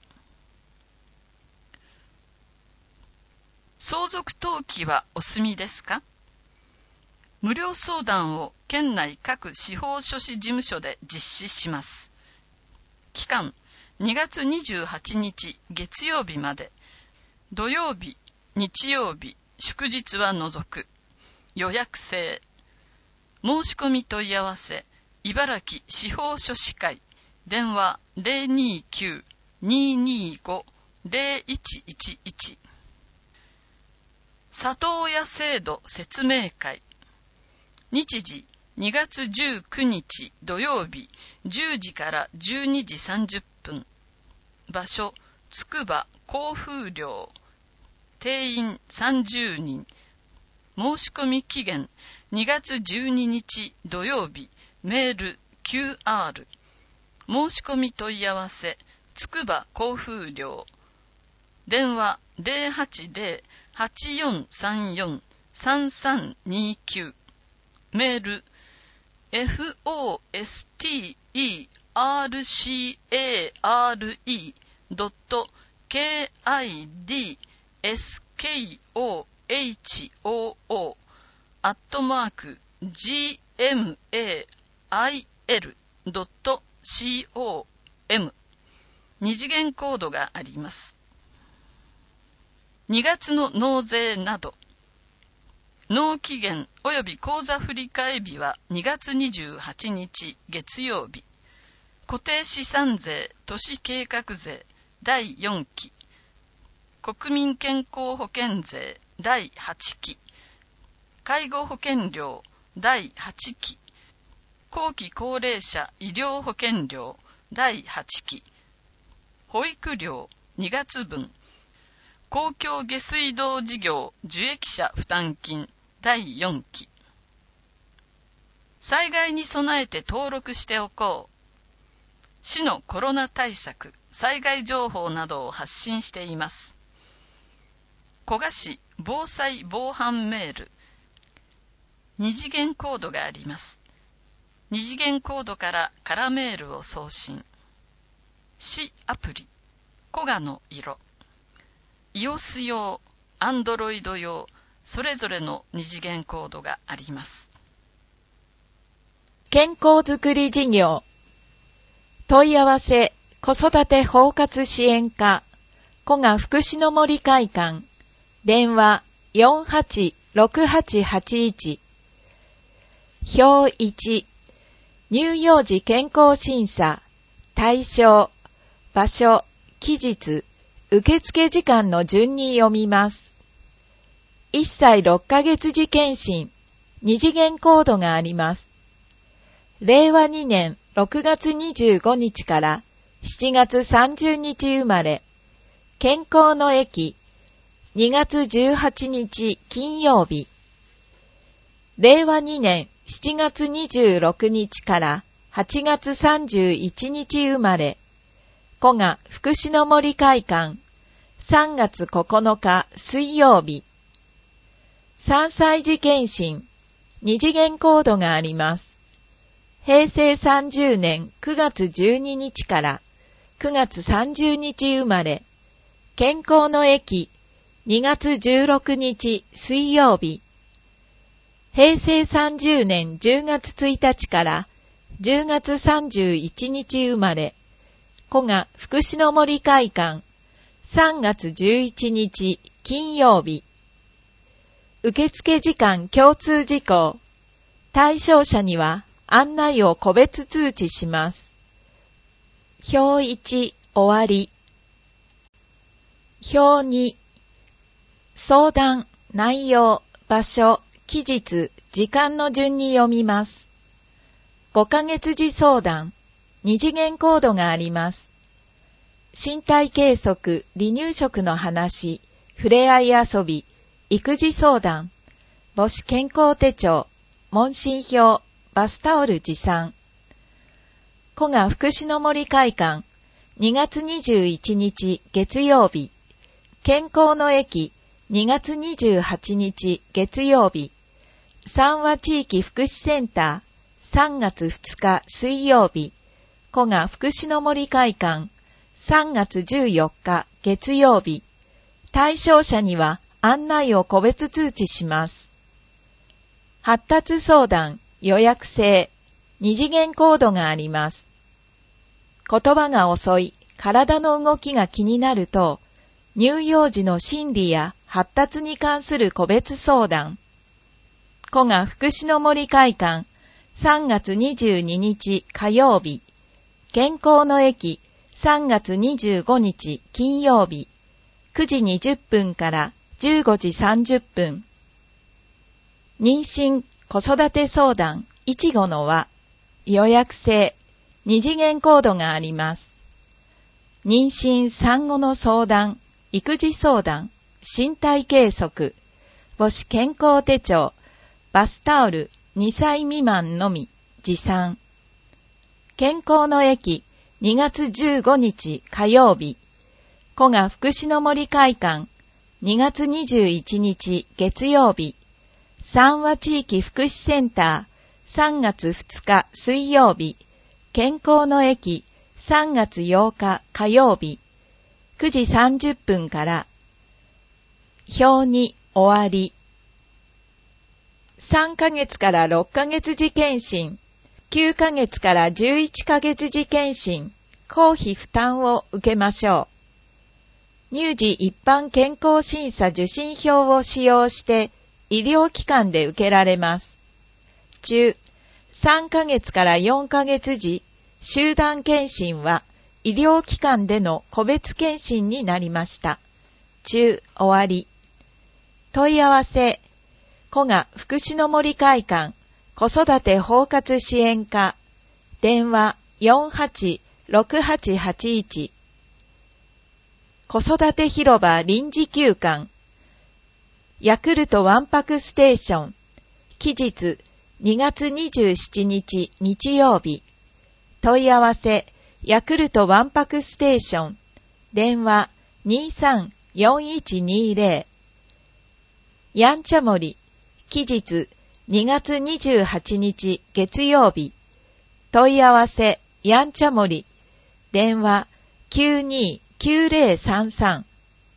相続登記はお済みですか？無料相談を県内各司法書士事務所で実施します。期間、にがつにじゅうはちにち月曜日まで。土曜日、日曜日、祝日は除く。予約制。申し込み問い合わせ、茨城司法書士会。電話 ゼロにーきゅう にーにーご ゼロいちいちいち。里親制度説明会。日時にがつじゅうくにち土曜日じゅうじからじゅうにじさんじゅっぷん。場所、つくば交風寮。定員さんじゅうにん。申し込み期限にがつじゅうににち土曜日。メール キューアール。申し込み問い合わせ、つくば交風寮。電話 ゼロはちゼロ はちよんさんよん さんさんにきゅう。メール エフオーエスティーアールシーエーアールイー ドット ケーアイディーエスケーオーエイチオーオー アットマーク ジーエムエーアイエル ドット コム。 二次元コードがあります。にがつの納税など。納期限及び口座振替日はにがつにじゅうはちにち月曜日。固定資産税都市計画税だいよんき。国民健康保険税だいはちき。介護保険料だいはちき。後期高齢者医療保険料だいはちき。保育料にがつぶん。公共下水道事業受益者負担金だいよんき。災害に備えて登録しておこう。市のコロナ対策、災害情報などを発信しています。古賀市防災防犯メール。二次元コードがあります。二次元コードからカラメールを送信。市アプリ、古賀の色。iOS 用、Android 用、それぞれの二次元コードがあります。 健康づくり事業。問い合わせ、 子育て包括支援課、古賀福祉の森会館、電話 よんはちろくはちはちいち。表いち、乳幼児健康審査、対象、場所、期日、受付時間の順に読みます。いっさいろっかげつ時検診、に次元コードがあります。れいわにねんろくがつにじゅうごにちからしちがつさんじゅうにち生まれ、健康の駅、にがつじゅうはちにち金曜日。れいわにねんしちがつにじゅうろくにちからはちがつさんじゅういちにち生まれ、古賀福祉の森会館、さんがつここのか水曜日。さんさい児検診、に次元コードがあります。へいせいさんじゅうねんくがつじゅうににちからくがつさんじゅうにち生まれ、健康の駅、にがつじゅうろくにち水曜日。へいせいさんじゅうねんじゅうがつついたちからじゅうがつさんじゅういちにち生まれ、古賀福祉の森会館、さんがつじゅういちにち金曜日。受付時間共通事項。対象者には案内を個別通知します。表いち、終わり。表に、相談、内容、場所、期日、時間の順に読みます。ごかげつ児相談、に次元コードがあります。身体計測、離乳食の話、触れ合い遊び、育児相談、母子健康手帳、問診票、バスタオル持参。古賀福祉の森会館、にがつにじゅういちにち月曜日。健康の駅、にがつにじゅうはちにち月曜日。三和地域福祉センター、さんがつふつか水曜日。古賀福祉の森会館、さんがつじゅうよっか月曜日。対象者には案内を個別通知します。発達相談、予約制、に次元コードがあります。言葉が遅い、体の動きが気になると、乳幼児の心理や発達に関する個別相談。古賀福祉の森会館、さんがつにじゅうににち火曜日。健康の駅、さんがつにじゅうごにち金曜日。くじにじゅっぷんからじゅうごじさんじゅっぷん。妊娠、子育て相談、いちごの輪、予約制、に次元コードがあります。妊娠、産後の相談、育児相談、身体計測、母子健康手帳、バスタオル、にさい未満のみ、持参。健康の駅、にがつじゅうごにち火曜日。古賀福祉の森会館、にがつにじゅういちにち月曜日。三和地域福祉センター、さんがつふつか水曜日。健康の駅、さんがつようか火曜日。くじさんじゅっぷんから。表に終わり。さんかげつからろっかげつ児検診、きゅうかげつからじゅういっかげつ児検診、公費負担を受けましょう。乳児一般健康審査受診票を使用して医療機関で受けられます。中、さんかげつからよんかげつ時、集団検診は医療機関での個別検診になりました。中、終わり。問い合わせ、古賀福祉の森会館、子育て包括支援課、電話 よんはちろくはちはちいち。子育て広場臨時休館、ヤクルトわんぱくステーション、期日にがつにじゅうしちにち日曜日。問い合わせ、ヤクルトわんぱくステーション、電話 にさんよんいちにぜろ。やんちゃ森、期日にがつにじゅうはちにち月曜日。問い合わせ、やんちゃ森、電話 きゅうにきゅうぜろさんさん。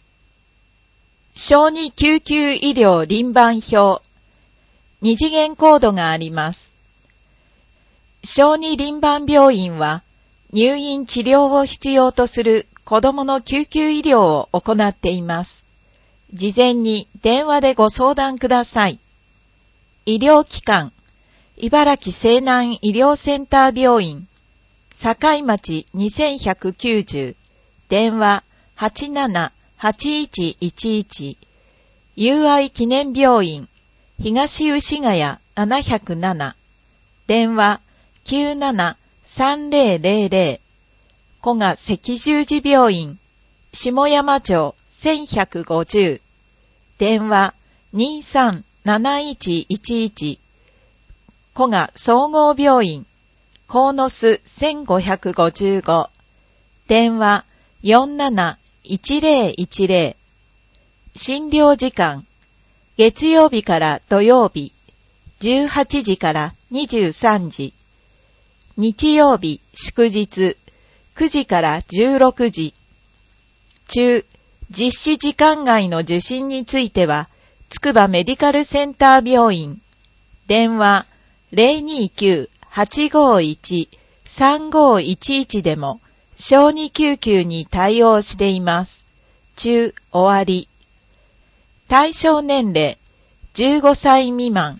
小児救急医療輪番表、に次元コードがあります。小児輪番病院は、 入院治療を必要とする子どもの救急医療を行っています。事前に電話でご相談ください。医療機関、茨城西南医療センター病院、境町にせんひゃくきゅうじゅう、電話 はちななはちいちいちいち、友愛記念病院、東牛ヶ谷ななまるなな、電話 きゅうななさんぜろぜろぜろ、古賀赤十字病院、下山町せんひゃくごじゅう、電話 にさんなないちいちいち、古賀総合病院、鴻巣せんごひゃくごじゅうご、電話よんなないちぜろいちぜろ、診療時間、月曜日から土曜日、じゅうはちじからにじゅうさんじ、日曜日、祝日、くじからじゅうろくじ、中、実施時間外の受診については、つくばメディカルセンター病院、電話 ゼロにきゅうはちごいちさんごいちいち でも、小児救急に対応しています。中、終わり。対象年齢、じゅうごさい未満。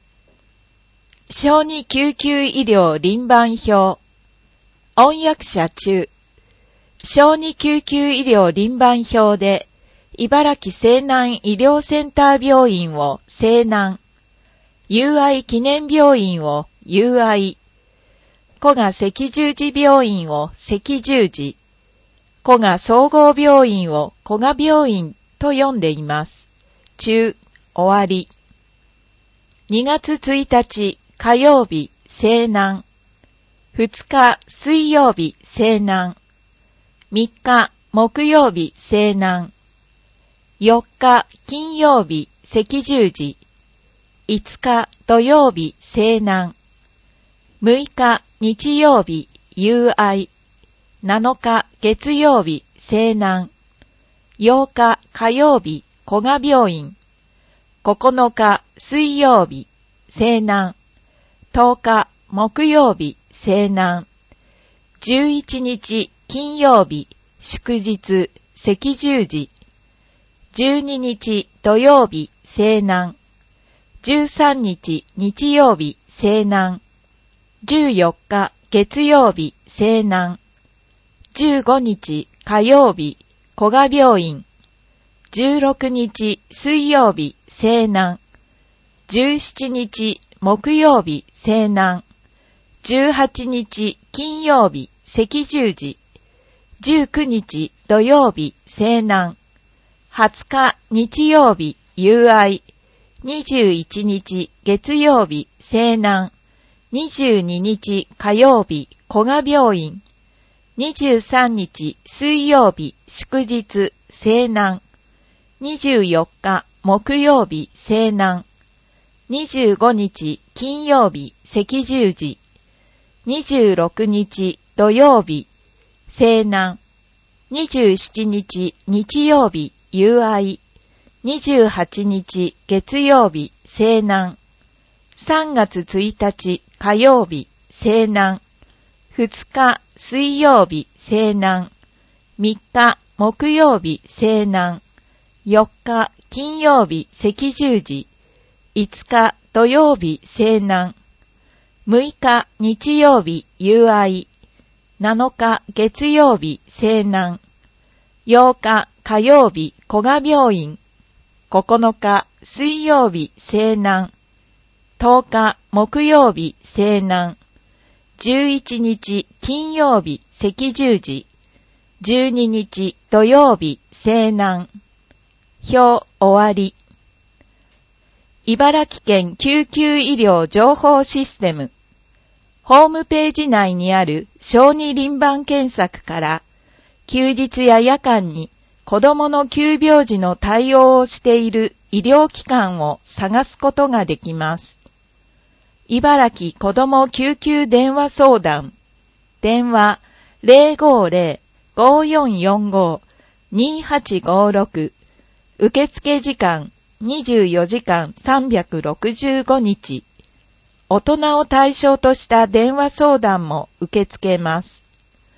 小児救急医療輪番表。音訳者中。小児救急医療輪番表で、茨城西南医療センター病院を西南、友愛記念病院を友愛、古賀赤十字病院を赤十字、古賀総合病院を古賀病院と読んでいます。中、終わり。にがつついたち火曜日西南、ふつか水曜日西南、みっか木曜日西南、よっか金曜日赤十字、いつか土曜日西南、むいか日曜日友愛、なのか月曜日西南、ようか火曜日古賀病院、ここのか水曜日西南、とおか木曜日西南、じゅういちにち金曜日祝日赤十字、じゅうににち土曜日西南、じゅうさんにち日曜日西南、じゅうよっか月曜日西南、じゅうごにち火曜日古賀病院、じゅうろくにち水曜日西南、じゅうしちにち木曜日西南、じゅうはちにち金曜日赤十字、じゅうくにち土曜日西南、はつか日曜日友愛、にじゅういちにち月曜日西南、にじゅうににち火曜日古賀病院、にじゅうさんにち水曜日祝日西南、にじゅうよっか木曜日西南、にじゅうごにち金曜日赤十字、にじゅうろくにち土曜日西南、にじゅうしちにち日曜日友愛、にじゅうはちにち月曜日西南、さんがつついたち火曜日西南、ふつか水曜日西南、みっか木曜日西南、よっか金曜日赤十字、いつか土曜日西南、むいか日曜日友愛、なのか月曜日西南、ようか火曜日古賀病院、ここのか水曜日西南、とおか木曜日西南、じゅういちにち金曜日赤十字、じゅうににち土曜日西南。表終わり。茨城県救急医療情報システム。ホームページ内にある小児輪番検索から、休日や夜間に子供の急病時の対応をしている医療機関を探すことができます。茨城子ども救急電話相談。電話 ゼロごゼロ ごよんよんご にはちごろく。受付時間にじゅうよじかんさんびゃくろくじゅうごにち。大人を対象とした電話相談も受け付けます。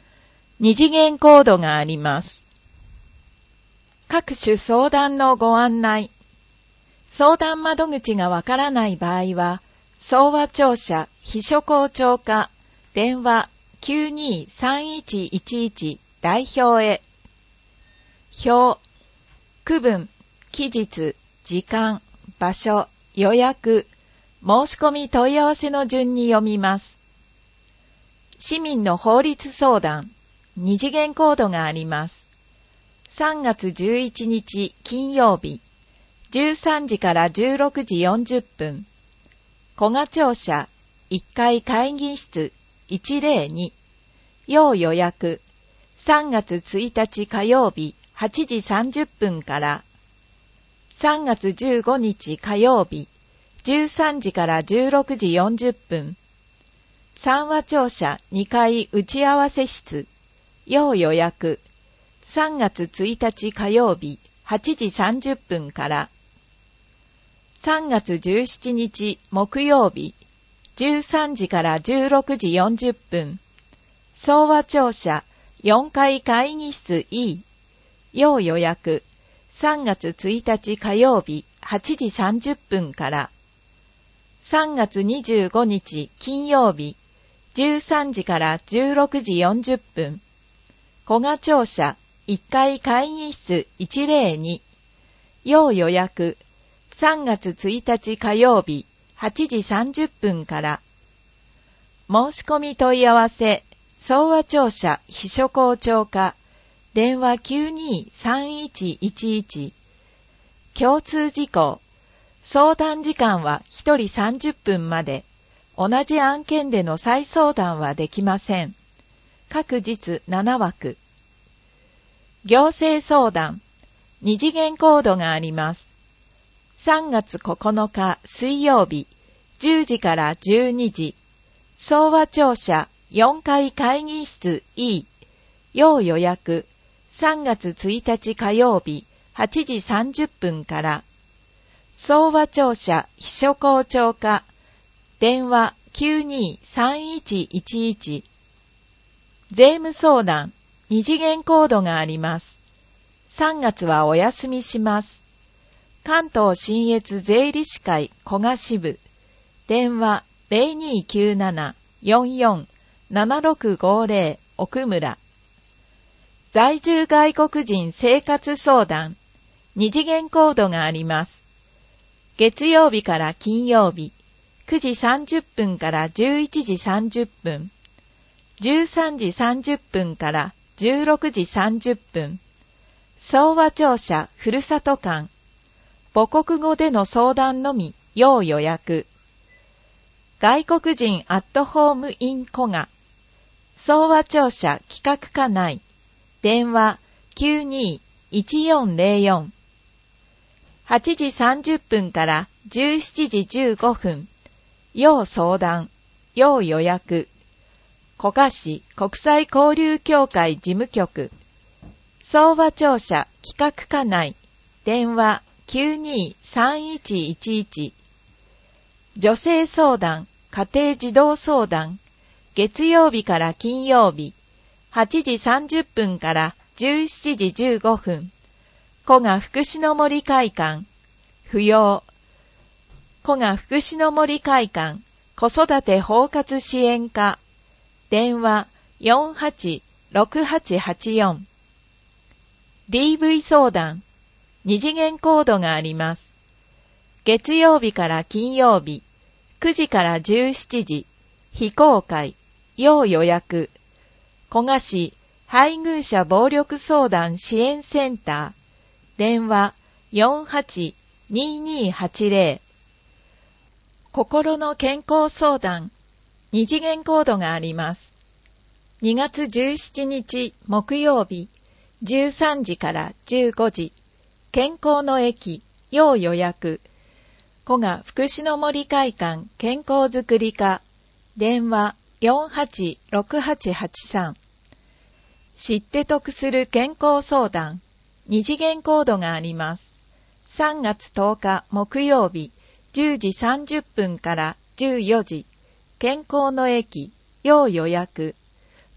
二次元コードがあります。各種相談のご案内。相談窓口がわからない場合は、総和庁舎秘書校長課電話 きゅうにーさんいちいちいち 代表へ。表、区分、期日、時間、場所、予約、申し込み問い合わせの順に読みます。市民の法律相談、二次元コードがあります。さんがつじゅういちにち金曜日、じゅうさんじからじゅうろくじよんじゅっぷん、古賀庁舎いっかい会議室いちぜろに、要予約、さんがつついたち火曜日はちじさんじゅっぷんから、さんがつじゅうごにち火曜日、じゅうさんじからじゅうろくじよんじゅっぷん、三和庁舎にかい打ち合わせ室、要予約、さんがつついたち火曜日はちじさんじゅっぷんから、さんがつじゅうしちにち木曜日、じゅうさんじからじゅうろくじよんじゅっぷん、総和庁舎よんかい会議室 E、要予約、さんがつついたち火曜日はちじさんじゅっぷんから、さんがつにじゅうごにち金曜日、じゅうさんじからじゅうろくじよんじゅっぷん、古賀庁舎いっかい会議室いちぜろに、要予約、さんがつついたち火曜日はちじさんじゅっぷんから。申し込み問い合わせ、総和庁舎秘書校長課、電話 きゅうにーさんいちいちいち。共通事項、相談時間はひとりさんじゅっぷんまで、同じ案件での再相談はできません。各日ななわく。行政相談、二次元コードがあります。さんがつここのか水曜日、じゅうじからじゅうにじ、総和庁舎よんかい会議室 E、要予約、さんがつついたち火曜日はちじさんじゅっぷんから、総和庁舎秘書校長課、電話 きゅうにーさんいちいちいち。税務相談、二次元コードがあります。さんがつはお休みします。関東信越税理士会古賀支部、電話 ゼロにーきゅうなな よんよん ななろくごぜろ 奥村。在住外国人生活相談、二次元コードがあります。月曜日から金曜日、くじさんじゅっぷんからじゅういちじさんじゅっぷん、じゅうさんじさんじゅっぷんからじゅうろくじさんじゅっぷん、総和庁舎ふるさと館、母国語での相談のみ要予約。外国人アットホームイン古賀、総和庁舎企画課内、電話 きゅうにーいちよんぜろよん。はちじさんじゅっぷんからじゅうしちじじゅうごふん、要相談、要予約。古賀市国際交流協会事務局、総和庁舎企画課内、電話きゅうにーさんいちいちいち。女性相談、家庭児童相談、月曜日から金曜日、はちじさんじゅっぷんからじゅうしちじじゅうごふん、古賀福祉の森会館、不要。古賀福祉の森会館、子育て包括支援課、電話 よんはちろくはちはちよん。ディーブイ 相談、二次元コードがあります。月曜日から金曜日、くじからじゅうしちじ、非公開、要予約。古賀市配偶者暴力相談支援センター、電話 よんはちにーにーはちぜろ。心の健康相談、二次元コードがあります。にがつじゅうしちにち木曜日、じゅうさんじからじゅうごじ、健康の駅、要予約。古賀福祉の森会館健康づくり課、電話 よんはちろくはちはちさん。知って得する健康相談、二次元コードがあります。さんがつとおか木曜日、じゅうじさんじゅっぷんからじゅうよじ、健康の駅、要予約。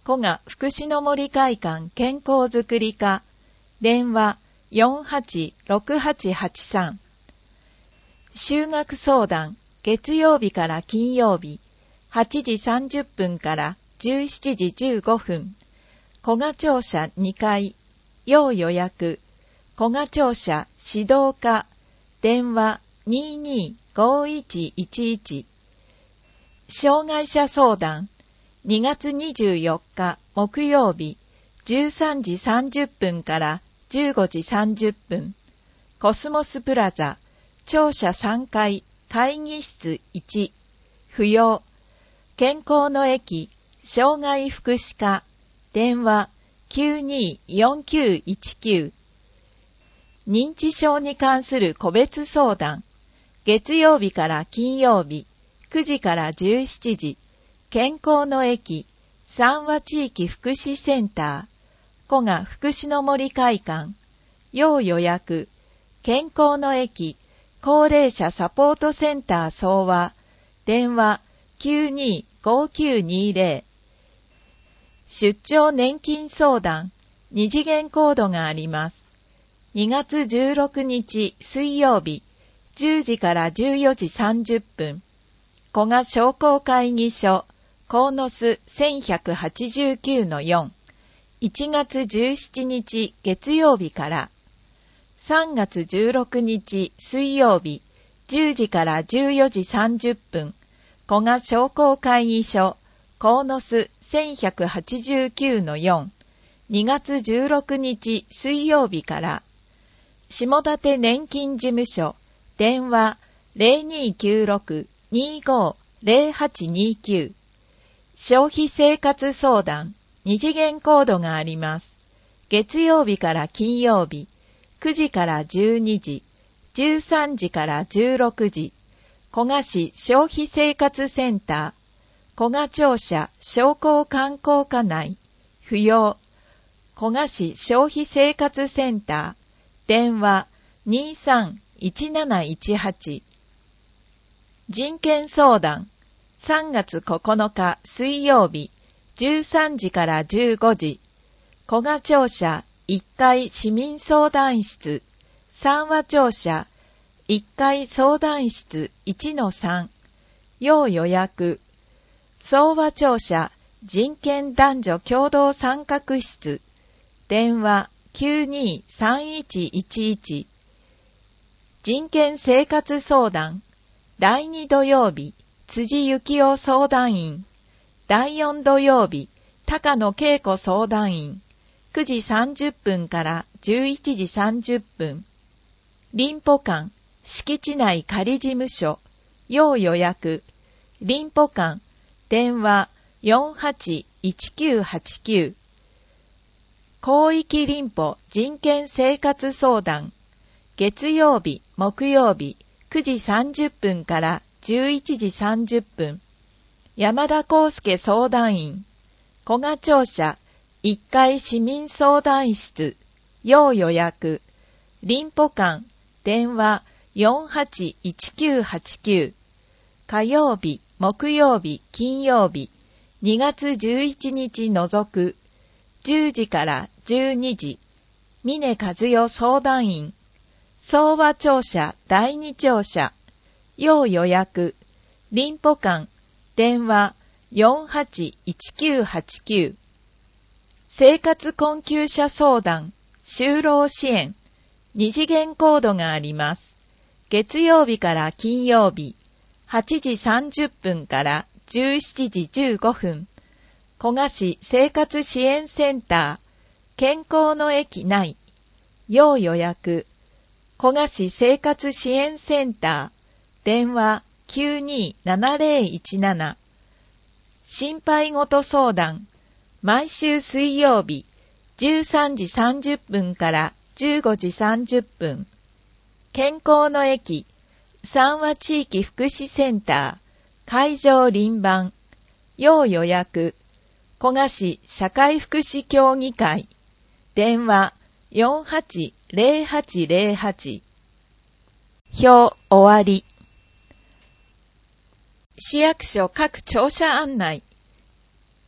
古賀福祉の森会館健康づくり課、電話 よんはちろくはちはちさん。就学相談、月曜日から金曜日、はちじさんじゅっぷんからじゅうしちじじゅうごふん。古賀庁舎にかい、要予約、古賀庁舎指導課、電話 にーにーごーいちいちいち。障害者相談、にがつにじゅうよっか木曜日、じゅうさんじさんじゅっぷんからじゅうごじさんじゅっぷん。コスモスプラザ、庁舎さんかい、会議室いち、不要。健康の駅、障害福祉課、電話 きゅうにーよんきゅういちきゅう。認知症に関する個別相談、月曜日から金曜日、くじからじゅうしちじ、健康の駅、三和地域福祉センター、古賀福祉の森会館、要予約、健康の駅、高齢者サポートセンター総和、電話 きゅうにーごーきゅうにーぜろ。出張年金相談、二次元コードがあります。にがつじゅうろくにち水曜日、じゅうじからじゅうよじさんじゅっぷん。古賀商工会議所、鴻巣 せんひゃくはちじゅうきゅうのよん。いちがつじゅうしちにち月曜日から。さんがつじゅうろくにち水曜日、じゅうじからじゅうよじさんじゅっぷん。古賀商工会議所、鴻巣 せんひゃくはちじゅうきゅうのよん。にがつじゅうろくにち水曜日から。下館年金事務所、電話 ゼロにーきゅうろく にーごー ゼロはちにーきゅう。消費生活相談、二次元コードがあります。月曜日から金曜日、くじからじゅうにじ、じゅうさんじからじゅうろくじ、古賀市消費生活センター、古賀庁舎商工観光課内、不要。古賀市消費生活センター、電話 にーさんいちなないちはち。人権相談、さんがつここのか水曜日、じゅうさんじからじゅうごじ、古賀庁舎いっかい市民相談室、三和庁舎いっかい相談室 いちのさん、要予約、相和庁舎人権男女共同参画室、電話 きゅうにーさんいちいちいち。人権生活相談、だいに土曜日、辻幸夫相談員、だいよん土曜日、高野恵子相談員、くじさんじゅっぷんからじゅういちじさんじゅっぷん。林保館、敷地内仮事務所、要予約、林保館、電話 よんはちいちきゅうはちきゅう。広域林保人権生活相談、月曜日、木曜日、くじさんじゅっぷんからじゅういちじさんじゅっぷん。山田康介相談員、古賀庁舎いっかい市民相談室、要予約、林保館、電話 よんはちいちきゅうはちきゅう。火曜日、木曜日、金曜日、にがつじゅういちにち除く、じゅうじからじゅうにじ、峰和代相談員、相和庁舎だいに庁舎、要予約、林保館、電話 よんはちいちきゅうはちきゅう。生活困窮者相談、就労支援、二次元コードがあります。月曜日から金曜日、はちじさんじゅっぷんからじゅうしちじじゅうごふん。古賀市生活支援センター、健康の駅内、要予約、古賀市生活支援センター、電話 きゅうにーななぜろいちなな。心配事相談、毎週水曜日、じゅうさんじさんじゅっぷんからじゅうごじさんじゅっぷん。健康の駅、三和地域福祉センター、会場輪番、要予約、古賀市社会福祉協議会、電話 よんはちぜろはちぜろはち。表終わり。市役所各庁舎案内。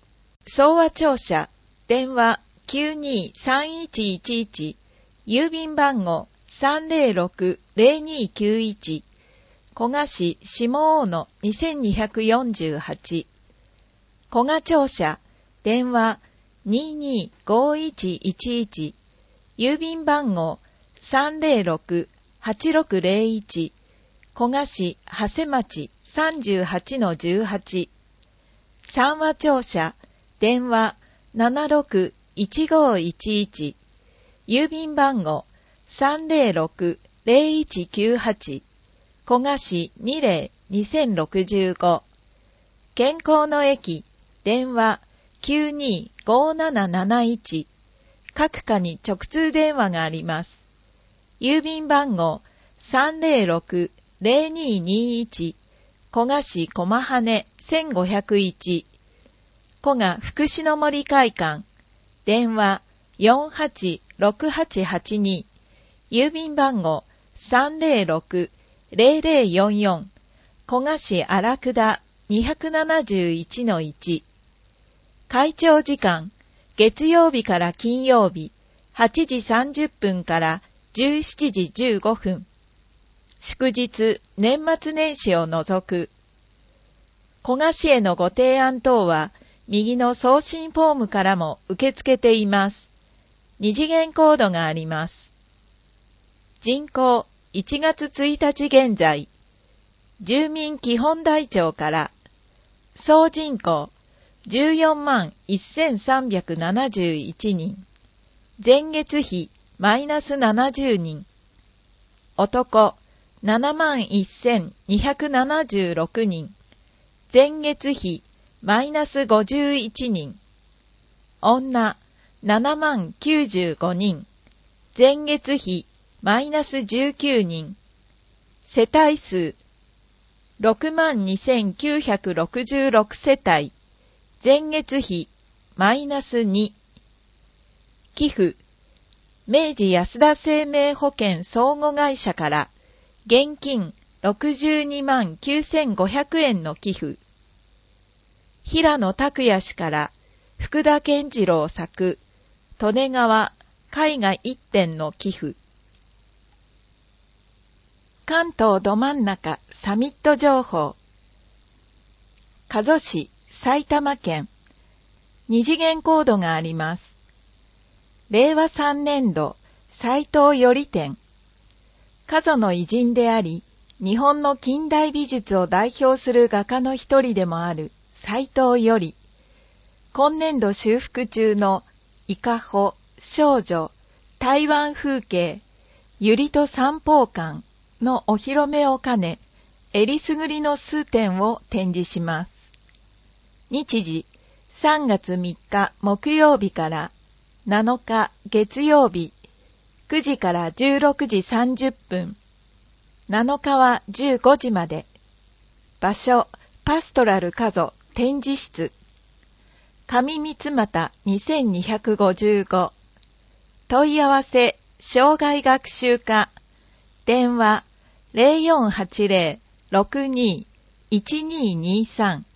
総和庁舎、電話 きゅうにーさんいちいちいち、郵便番号 さんぜろろくぜろにきゅういち、古賀市下大野にせんにひゃくよんじゅうはち、古賀庁舎、電話 にーにーごいちいちいち、郵便番号 さんぜろろくはちろくぜろいち、古賀市長谷町 さんじゅうはちのじゅうはち、三和庁舎、電話 ななろくいちごいちいち、郵便番号 さんぜろろくぜろいちきゅうはち、古賀市にぜろにせんろくじゅうご、健康の駅、電話 きゅうにーごなななないち、各課に直通電話があります。郵便番号 さんぜろろくぜろににいち、古賀市駒羽せんごひゃくいち、古賀福祉の森会館、電話 よんはちろくはちはちに、郵便番号 さんぜろろくぜろぜろよんよん、古賀市荒久にひゃくななじゅういちのいち、会長時間、月曜日から金曜日、はちじさんじゅっぷんからじゅうしちじじゅうごふん、祝日、年末年始を除く。古賀市へのご提案等は、右の送信フォームからも受け付けています。二次元コードがあります。人口いちがつついたち現在、住民基本台帳から、総人口じゅうよんまんせんさんびゃくななじゅういちにん、前月比マイナスななじゅうにん、男ななまんせんにひゃくななじゅうろくにん、前月比マイナスごじゅういちにん、女ななまんきゅうじゅうごにん、前月比マイナスじゅうきゅうにん、世帯数ろくまんにせんきゅうひゃくろくじゅうろく世帯、前月比マイナスに、寄付、明治安田生命保険相互会社から現金ろくじゅうにまんきゅうせんごひゃくえんの寄付、平野拓也氏から福田健次郎作、利根川絵画一点の寄付、関東ど真ん中サミット情報、加須市埼玉県、二次元コードがあります。れいわさんねんど斎藤頼展、加須の偉人であり、日本の近代美術を代表する画家の一人でもある斎藤頼、今年度修復中の伊香保、少女、台湾風景、百合と三宝館のお披露目を兼ね、えりすぐりの数点を展示します。日時、さんがつみっか木曜日からなのか月曜日、くじからじゅうろくじさんじゅっぷん、なのかはじゅうごじまで。場所、パストラル加須展示室。上三俣にせんにひゃくごじゅうご。問い合わせ、障害学習課。電話、ぜろよんはちぜろろくにいちににさん。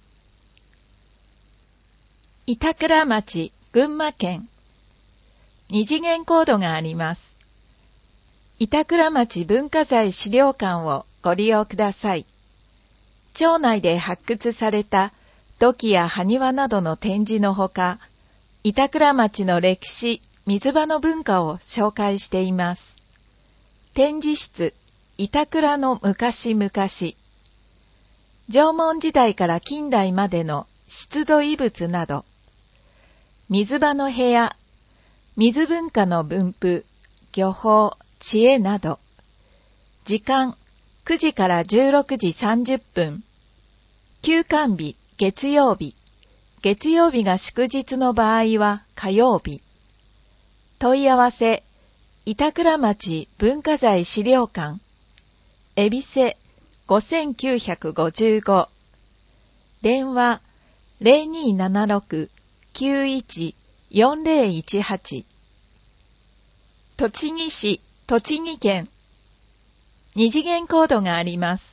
板倉町、群馬県。二次元コードがあります。板倉町文化財資料館をご利用ください。町内で発掘された土器や埴輪などの展示のほか、板倉町の歴史、水場の文化を紹介しています。展示室、板倉の昔々。縄文時代から近代までの出土遺物など。水場の部屋、水文化の分布、漁法、知恵など。時間、くじからじゅうろくじさんじゅっぷん。休館日、月曜日。月曜日が祝日の場合は火曜日。問い合わせ、板倉町文化財資料館。恵比寿ごせんきゅうひゃくごじゅうご。電話、ぜろにーななろくきゅういちよんぜろいちはち。栃木市、栃木県。二次元コードがあります。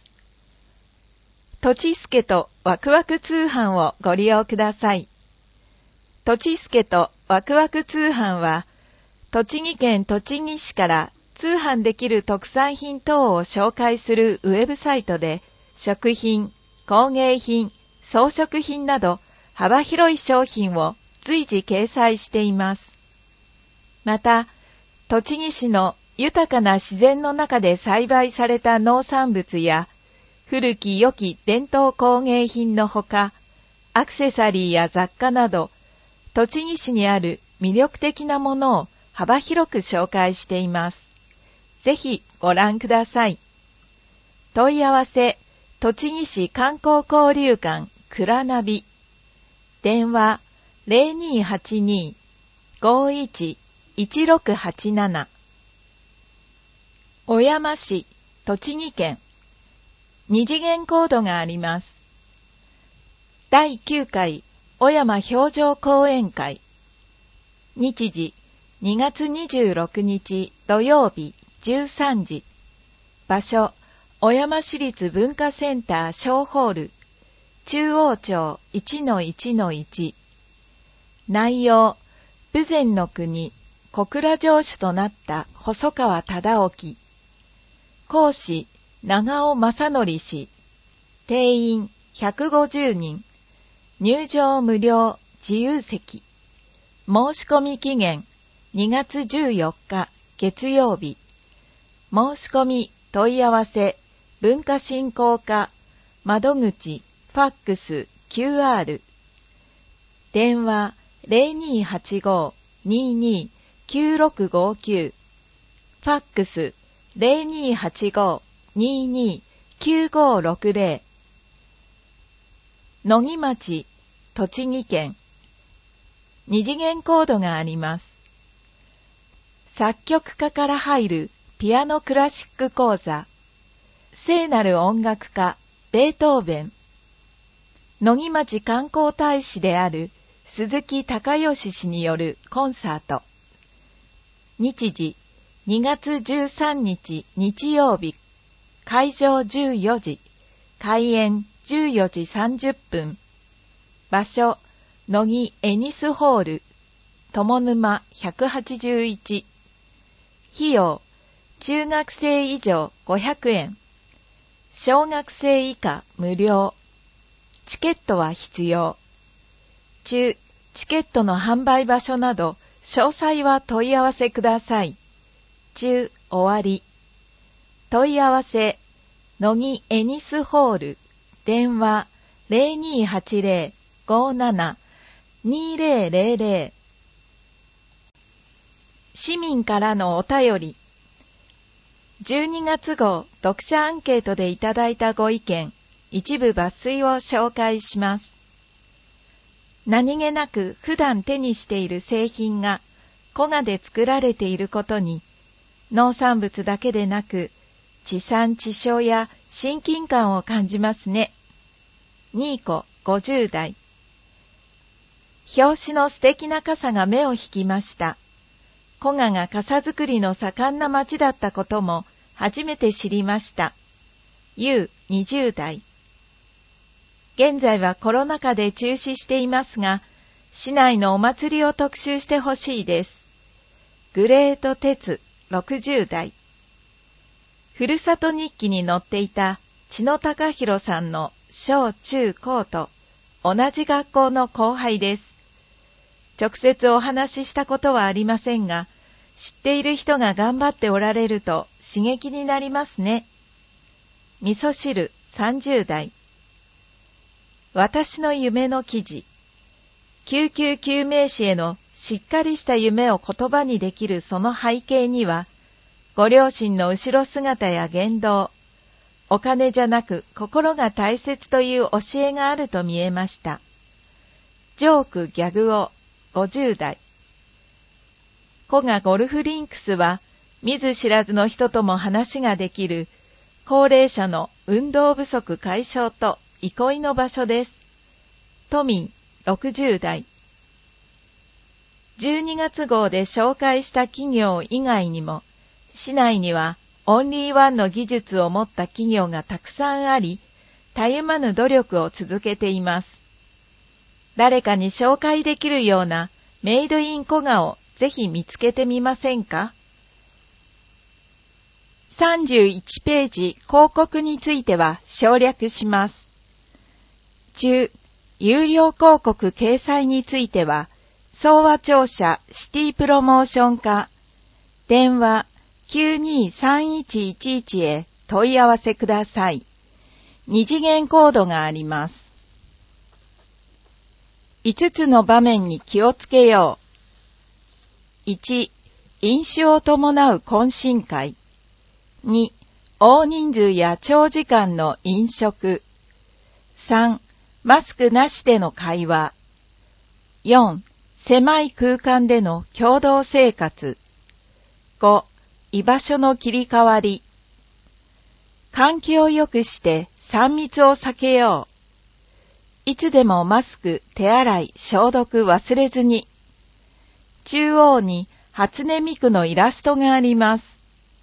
とちすけとワクワク通販をご利用ください。 とちすけとワクワク通販は、栃木県栃木市から通販できる特産品等を紹介するウェブサイトで、食品、工芸品、装飾品など幅広い商品を随時掲載しています。また、栃木市の豊かな自然の中で栽培された農産物や、古き良き伝統工芸品のほか、アクセサリーや雑貨など、栃木市にある魅力的なものを幅広く紹介しています。ぜひご覧ください。問い合わせ、栃木市観光交流館くらなび。電話 ゼロにーはちにー ごーいち いちろくはちなな。小山市、栃木県。二次元コードがあります。だいきゅうかい小山表情講演会。日時にがつにじゅうろくにち土曜日じゅうさんじ。場所小山市立文化センター小ホール中央町 いちのいちのいち。内容豊前の国小倉城主となった細川忠興。講師長尾正則氏。定員ひゃくごじゅうにん。入場無料自由席。申し込み期限にがつじゅうよっか月曜日。申し込み問い合わせ文化振興課窓口ファックス キューアール。電話 ゼロにーはちごー にーにー きゅうろくごきゅう。ファックス ゼロにーはちごー にーにー きゅうごろくゼロ。野木町、栃木県。二次元コードがあります。作曲家から入るピアノクラシック講座。聖なる音楽家、ベートーベン。野木町観光大使である鈴木隆義氏によるコンサート。日時にがつじゅうさんにち日曜日。会場じゅうよじ。開演じゅうよじさんじゅっぷん。場所、野木エニスホール、友沼ひゃくはちじゅういち。費用、中学生以上ごひゃくえん。小学生以下無料。チケットは必要。中、チケットの販売場所など、詳細は問い合わせください。中、終わり。問い合わせ、野木エニスホール、電話ゼロにーはちゼロ ごーなな にーゼロゼロゼロ。市民からのお便り。じゅうにがつ号読者アンケートでいただいたご意見、一部抜粋を紹介します。何気なく普段手にしている製品が古河で作られていることに、農産物だけでなく、地産地消や親近感を感じますね。ニーコごじゅうだい。表紙の素敵な傘が目を引きました。古河が傘作りの盛んな町だったことも初めて知りました。ユーにじゅうだい。現在はコロナ禍で中止していますが、市内のお祭りを特集してほしいです。グレートテツろくじゅうだい。ふるさと日記に載っていた千野隆弘さんの小中高と同じ学校の後輩です。直接お話ししたことはありませんが、知っている人が頑張っておられると刺激になりますね。味噌汁さんじゅうだい。私の夢の記事。救急救命士へのしっかりした夢を言葉にできるその背景には、ご両親の後ろ姿や言動、お金じゃなく心が大切という教えがあると見えました。ジョークギャグをごじゅうだい。古河ゴルフリンクスは見ず知らずの人とも話ができる高齢者の運動不足解消と憩いの場所です。都民ろくじゅうだい。じゅうにがつ号で紹介した企業以外にも、市内にはオンリーワンの技術を持った企業がたくさんあり、たゆまぬ努力を続けています。 誰かに紹介できるようなメイドイン古画をぜひ見つけてみませんか？さんじゅういちページ広告については省略します。中、有料広告掲載については、総和庁舎シティプロモーション課、電話 きゅうにーさんいちいちいち へ問い合わせください。二次元コードがあります。いつつの場面に気をつけよう。いち、飲酒を伴う懇親会。に、大人数や長時間の飲食。さん、マスクなしでの会話。よん、狭い空間での共同生活。ご、居場所の切り替わり。換気を良くしてさん密を避けよう。いつでもマスク、手洗い、消毒忘れずに。中央に初音ミクのイラストがあります。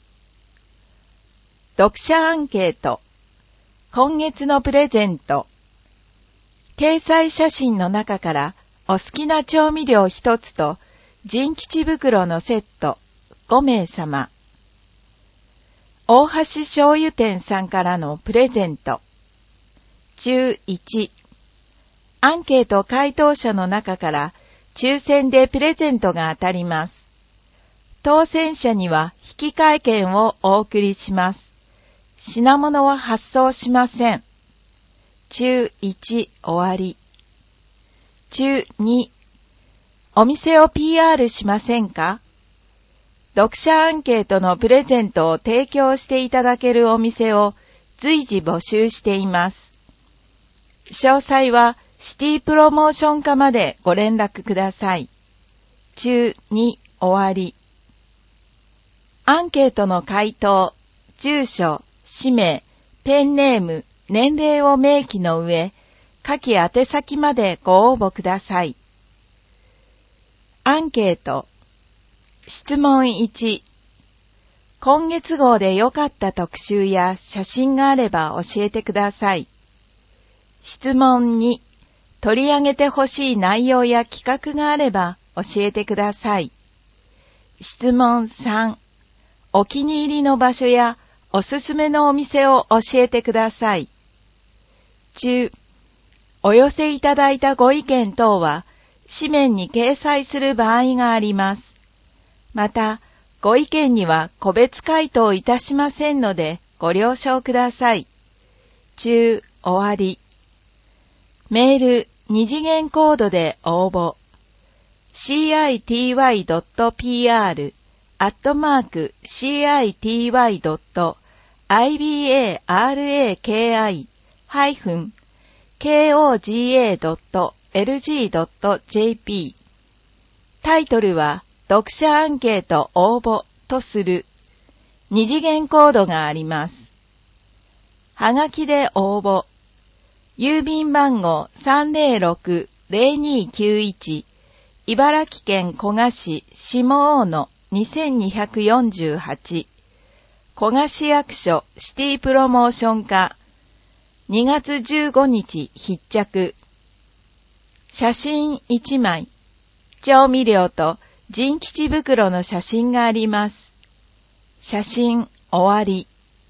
読者アンケート。今月のプレゼント。掲載写真の中からお好きな調味料一つとジン吉袋のセットご名様。大橋醤油店さんからのプレゼント。中いち。アンケート回答者の中から抽選でプレゼントが当たります。当選者には引換券をお送りします。品物は発送しません。中いち終わり。中に、お店を ピーアール しませんか？読者アンケートのプレゼントを提供していただけるお店を随時募集しています。詳細はシティプロモーション課までご連絡ください。中に終わり。アンケートの回答、住所、氏名、ペンネーム、年齢を明記の上、下記宛先までご応募ください。アンケート。質問いち。今月号で良かった特集や写真があれば教えてください。質問に。取り上げてほしい内容や企画があれば教えてください。質問さん。お気に入りの場所やおすすめのお店を教えてください。中。お寄せいただいたご意見等は紙面に掲載する場合があります。また、ご意見には個別回答いたしませんのでご了承ください。中終わり。メール二次元コードで応募。シーアイティーワイドットピーアール アットマーク シーアイティーワイドットアイビーエーアールエーケーアイ ハイフン ケーオージーエードットエルジードットジェーピー タイトルは読者アンケート応募とする。二次元コードがあります。はがきで応募。郵便番号 さんぜろろくーぜろにーきゅういち 茨城県古河市下大野にせんにひゃくよんじゅうはち古河市役所シティプロモーション課にがつじゅうごにち必着。写真いちまい。調味料とジン吉袋の写真があります。写真終わり。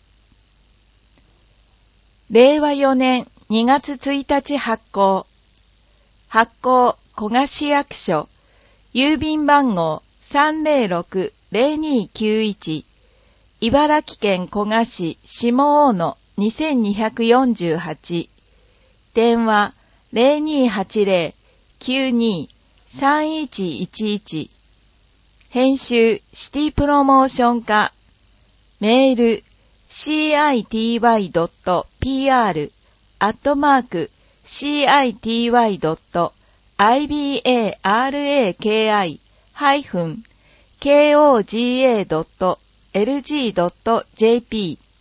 れいわよねんにがつついたち発行。発行古河市役所。郵便番号 さんぜろろくーぜろにーきゅういち 茨城県古河市下大野にせんにひゃくよんじゅうはち。電話 ゼロにーはちゼロ きゅうにー さんいちいちいち。編集シティプロモーション課。メール シーアイティーワイドットピーアール アットマーク シーアイティーワイドットアイビーエーアールエーケーアイ ハイフン ケーオージーエードットエルジードットジェーピー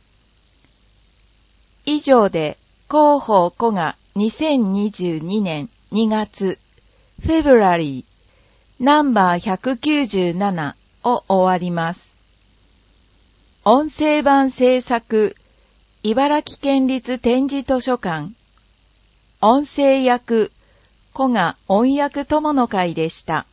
以上で広報古賀にせんにじゅうにねんにがつフェブラリーナンバーひゃくきゅうじゅうななを終わります。音声版制作茨城県立展示図書館音声役古賀音訳友の会でした。